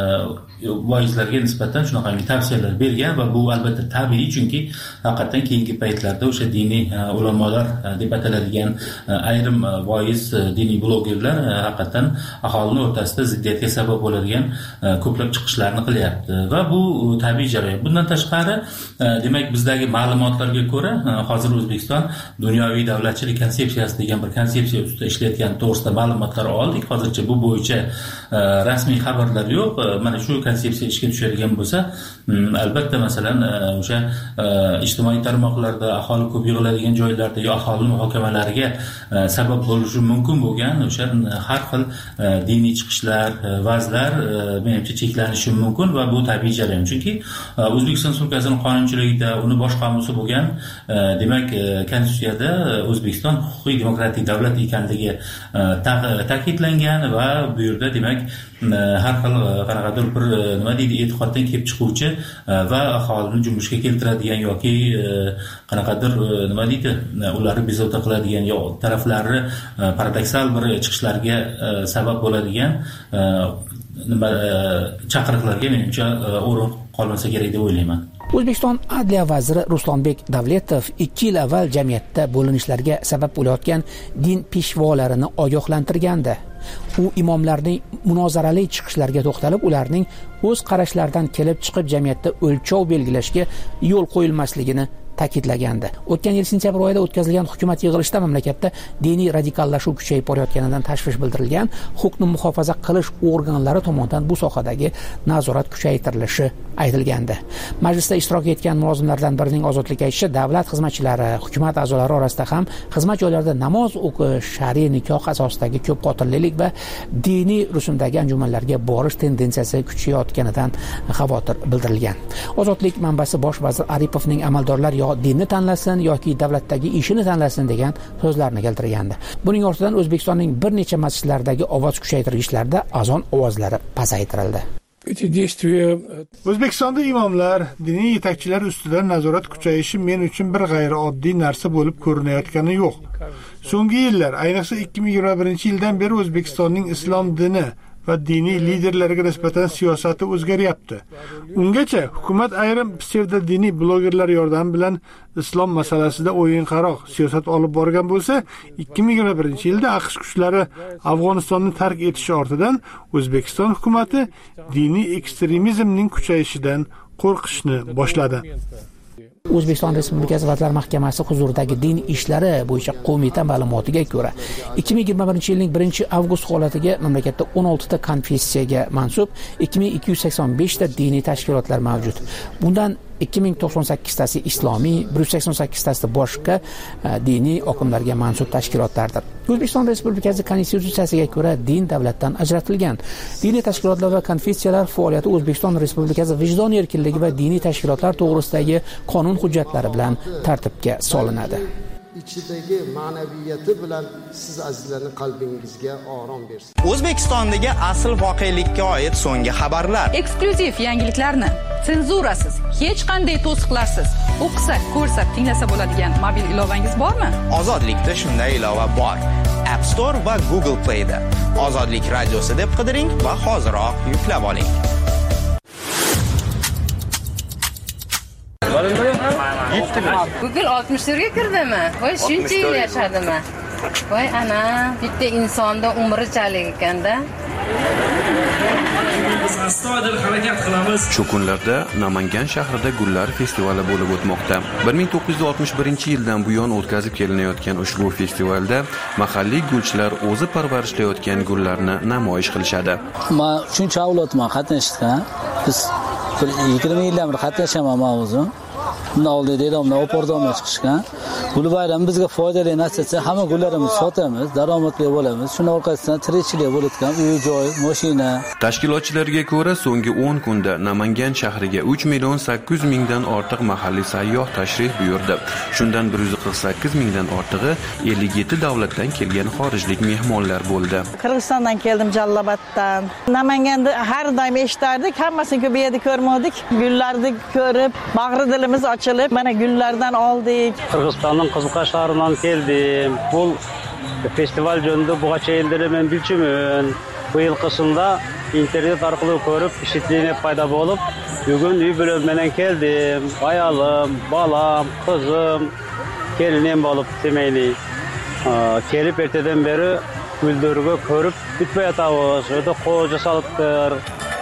voizlarga nisbatan shunaqa tavsiyalar bergan va bu albatta tabiiy, chunki haqiqatan keyingi paytlarda o'sha diniy ulamolar deb ataladigan ayrim voiz diniy blogerlar haqiqatan aholini o'rtasida ziddiyatga sabab bo'ladigan ko'plab chiqishlarni qilyapti va bu tabiiy jarayon. Bundan tashqari demak bizdagi ma'lumotlarga ko'ra hozir O'zbekiston dunyoviy davlatchilik konsepsiyasi degan bir konsepsiya ustida ishlayotgan to'g'risida ma'lumotlar oldik. Hozircha bu bo'yicha rasmiy xabarlar yo'q. Mana shu konsepsiya ishga tushadigan bo'lsa, albatta masalan o'sha ijtimoiy tarmoqlarda aholi ko'p yig'iladigan joylarda yo aholi muhokamalariga sabab bo'lishi mumkin bo'lgan o'sha har xil diniy chiqishlar, va'zlar menimcha cheklanishi mumkin va bu tabiiy jarayon. Chunki O'zbekiston Respublikasining qonunchiligida uni bosh qomusi bo'lgan demak konstitutsiyada O'zbekiston huquqiy demokratik davlat ekanligi ta'kidlangan va bu yerda demak har xil qanaqadir bir nima deydi e'tiqoddan kelib chiquvchi va aholini junbushga keltiradigan yoki qanaqadir nima deydi ularni bezovta qiladigan yo taraflari paradoksal bir chiqishlarga sabab bo'ladigan nima chaqiriqlarga menimcha o'rin qolmasa kerak deb o'ylayman. O'zbekiston Adliya vaziri Ruslonbek Davletov ikki yil avval jamiyatda bo'linishlarga sabab bo'layotgan din peshvolarini ogohlantirgandi. U imomlarning munozarali chiqishlariga to'xtalib, ularning o'z qarashlaridan kelib chiqib jamiyatda o'lchov belgilashga yo'l qo'yilmasligini ta'kidlagandi. O'tgan yil sentyabr oyida o'tkazilgan hukumat yig'ilishida mamlakatda diniy radikallashuv kuchayib borayotganidan tashvish bildirilgan, huquqni muhofaza qilish organlari tomonidan bu sohadagi nazorat kuchaytirilishi aytilgandi. Majlisda ishtirok etgan mulozimlardan birining ozodlik aytishi, davlat xizmatchilari, hukumat a'zolari orasida ham xizmat joylarida namoz o'qish, shar'iy nikoh asosidagi ko'p qotillik va diniy rusumdagi anjumanlarga borish tendensiyasi kuchayayotganidan xavotir bildirilgan. Ozodlik manbasi bosh vazir Aripovning amaldorlar yo dinni tanlasin yoki davlatdagi ishini tanlasin degan so'zlarni keltirgandi. Buning ortidan O'zbekistonning bir necha masjidlaridagi ovoz kuchaytirgichlarda azon ovozlari pasaytirildi. O'zbekistonda imomlar, diniy yetakchilar ustidan nazorat kuchayishi men uchun bir g'ayrioddiy narsa bo'lib ko'rinayotgani yo'q. So'nggi yillar, ayniqsa ikki ming yigirma birinchi yildan beri O'zbekistonning islom dini va diniy liderlariga nisbatan siyosati o'zgaryapti. Ungacha hukumat ayrim psevdodiniy blogerlar yordami bilan islom masalasida o'yinqaroq siyosat olib borgan bo'lsa, ikki ming yigirma birinchi yilda AQSh kuchlari Afg'onistonni tark etishi ortidan O'zbekiston hukumatı diniy ekstremizmning kuchayishidan qo'rqishni boshladi. O'zbekiston Respublikasi Vazirlar Mahkamasi huzuridagi din ishlari bo'yicha qo'mita ma'lumotiga ko'ra, ikki ming yigirma birinchi yilning birinchi avgust holatiga mamlakatda o'n olti ta konfessiyaga mansub ikki ming ikki yuz sakson besh ta diniy tashkilotlar mavjud. Bundan ikki ming to'qson sakkiz tasi islomiy, bir yuz sakson sakkiz tasi boshqa diniy oqimlarga mansub tashkilotlardir. O'zbekiston Respublikasi Konstitutsiyasiga ko'ra din davlatdan ajratilgan. Diniy tashkilotlar va konfessiyalar faoliyati O'zbekiston Respublikasi vijdon erkinligi va diniy tashkilotlar to'g'risidagi qonun hujjatlari bilan tartibga solinadi. ichidagi ma'naviyati bilan siz azizlarning qalbingizga orom bersin. O'zbekistondagi asl voqelikka oid so'nggi xabarlar. Eksklyuziv yangiliklarni senzurasiz, hech qanday to'siqlarsiz o'qisak, ko'rsak, tinglasa bo'ladigan mobil ilovangiz bormi? Ozodlikda shunday ilova bor. App Store va Google Play da. Ozodlik radiosi deb qidiring va hoziroq yuklab oling. Google oltmishlarga kirdimi? Voy shuncha yil yashadimi? Voy ana, bitta insonda umrichalik ekanda. Astoydil harakat qilamiz. Shu kunlarda Namangan shahrida gullar festivali bo'lib o'tmoqda. bir ming to'qqiz yuz oltmish birinchi yildan buyon o'tkazib kelinayotgan ushbu festivalda mahalliy gulchilar o'zi parvarishlayotgan gullarni namoyish qilishadi. Men shuncha avlodman qatnashdim. Biz yigirma yildan beri qatnashaman men o'zim. Bundan oldin dedamdan opordomga chiqishgan. Gul bayram bizga foydali narsa, hamma gullarimizni sotamiz, daromadli bo'lamiz. Shuni orqasidan tirikchilik bo'layotgan uy-joy, mashina. Tashkilotchilarga ko'ra, so'nggi o'n kunda Namangan shahriga uch million sakkiz yuz mingdan ortiq mahalliy sayyoh tashrif buyurdi. Shundan bir yuz qirq sakkiz mingdan ortig'i ellik yetti davlatdan kelgan xorijlik mehmonlar bo'ldi. Qirg'izistondan keldim, Jalloboddan. Namanganda har doim eshitardik, hammasini ko'p yerda ko'rmadik. Gullarni ko'rib, bag'ri dilimiz ochilib, mana gullardan oldik. Qirg'izistonning qiziqishlaridan keldim. Bu festival jönündə buğaça elləri mən bilçimən. Bu yıl qışında internet arqılı görüb, işitliğine payda olub, bugün üy bölümündən keldim. Ayalım, balam, kızım, gelinim olub deməkli. Kelib erteden beri güldürüge görüb bitmey atağız. Öde koca salıptır.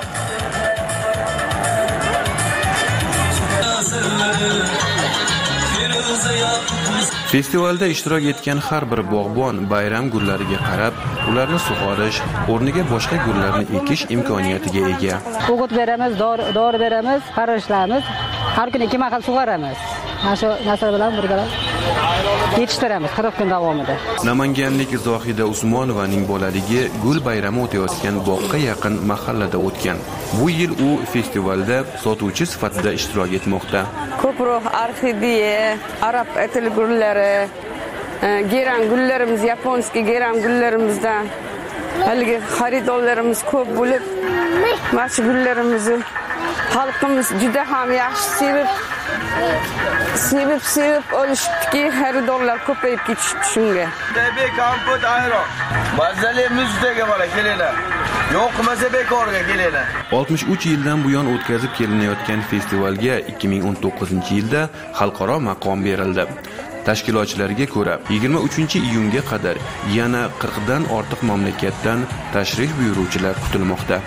Festivalda ishtirok etgan har bir bog'bon bayram gullariga qarab, ularni sug'orish, o'rniga boshqa gullarni ekish imkoniyatiga ega. O'g'it beramiz, dori beramiz, qarashlarimiz, har kuni ikki mahal sug'oramiz. Mana shu narsa bilan birga yetishtiramiz qirq kun davomida. Namanganlik Zohida Usmonovaning bolaligi gul bayrami o'tayotgan bog'ga yaqin mahallada o'tgan. Bu yil u festivalda sotuvchi sifatida ishtirok etmoqda. Ko'proq orxideya, arab etil gullari, geran gullarimiz, yaponskiy geran gullarimizdan haligi xaridorlarimiz ko'p bo'lib, mana shu gullarimizni xalqimiz juda ham yaxshi sevib sevib sevib olishibdiki, xaridorlar ko'payib ketishdi shunga. Tabiiy kompot ayron. Mazali muzdaga bola kelinglar. Yo'q, qilmasa bekorga kelinglar. oltmish uch yildan buyon o'tkazib kelinayotgan festivalga ikki ming o'n to'qqizinchi yilda xalqaro maqom berildi. Tashkilotchilarga ko'ra, yigirma uchinchi iyunga qadar yana qirqdan ortiq mamlakatdan tashrif buyuruvchilar kutilmoqda.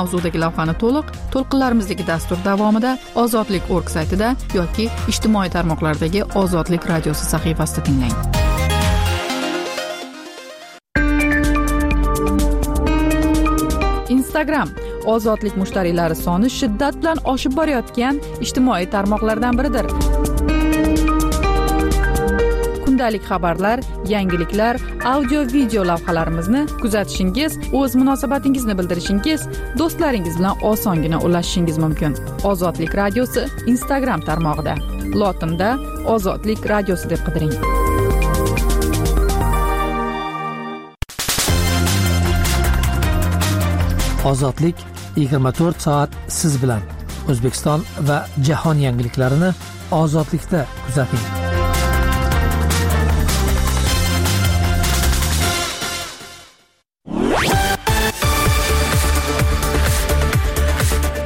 mavzudagi lavhani to'liq to'lqinlarimizdagi dastur davomida ozodlik точка org saytida yoki ijtimoiy tarmoqlardagi Ozodlik radiosi sahifasida tinglang. Instagram ozodlik mushtariylari soni shiddat bilan oshib borayotgan ijtimoiy tarmoqlardan biridir. Kundalik xabarlar, yangiliklar, audio-video lavhalarimizni kuzatishingiz, o'z munosabatingizni bildirishingiz, do'stlaringiz bilan osongina ulashishingiz mumkin. Ozodlik radiosi Instagram tarmog'ida. Lotinda Ozodlik radiosi deb qidiring. Ozodlik yigirma to'rt soat siz bilan. O'zbekiston va jahon yangiliklarini ozodlikda kuzating.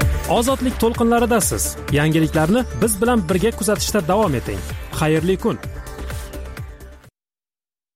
Ozodlik to'lqinlaridasiz. Yangiliklarni biz bilan birga kuzatishda davom eting. Xayrli kun.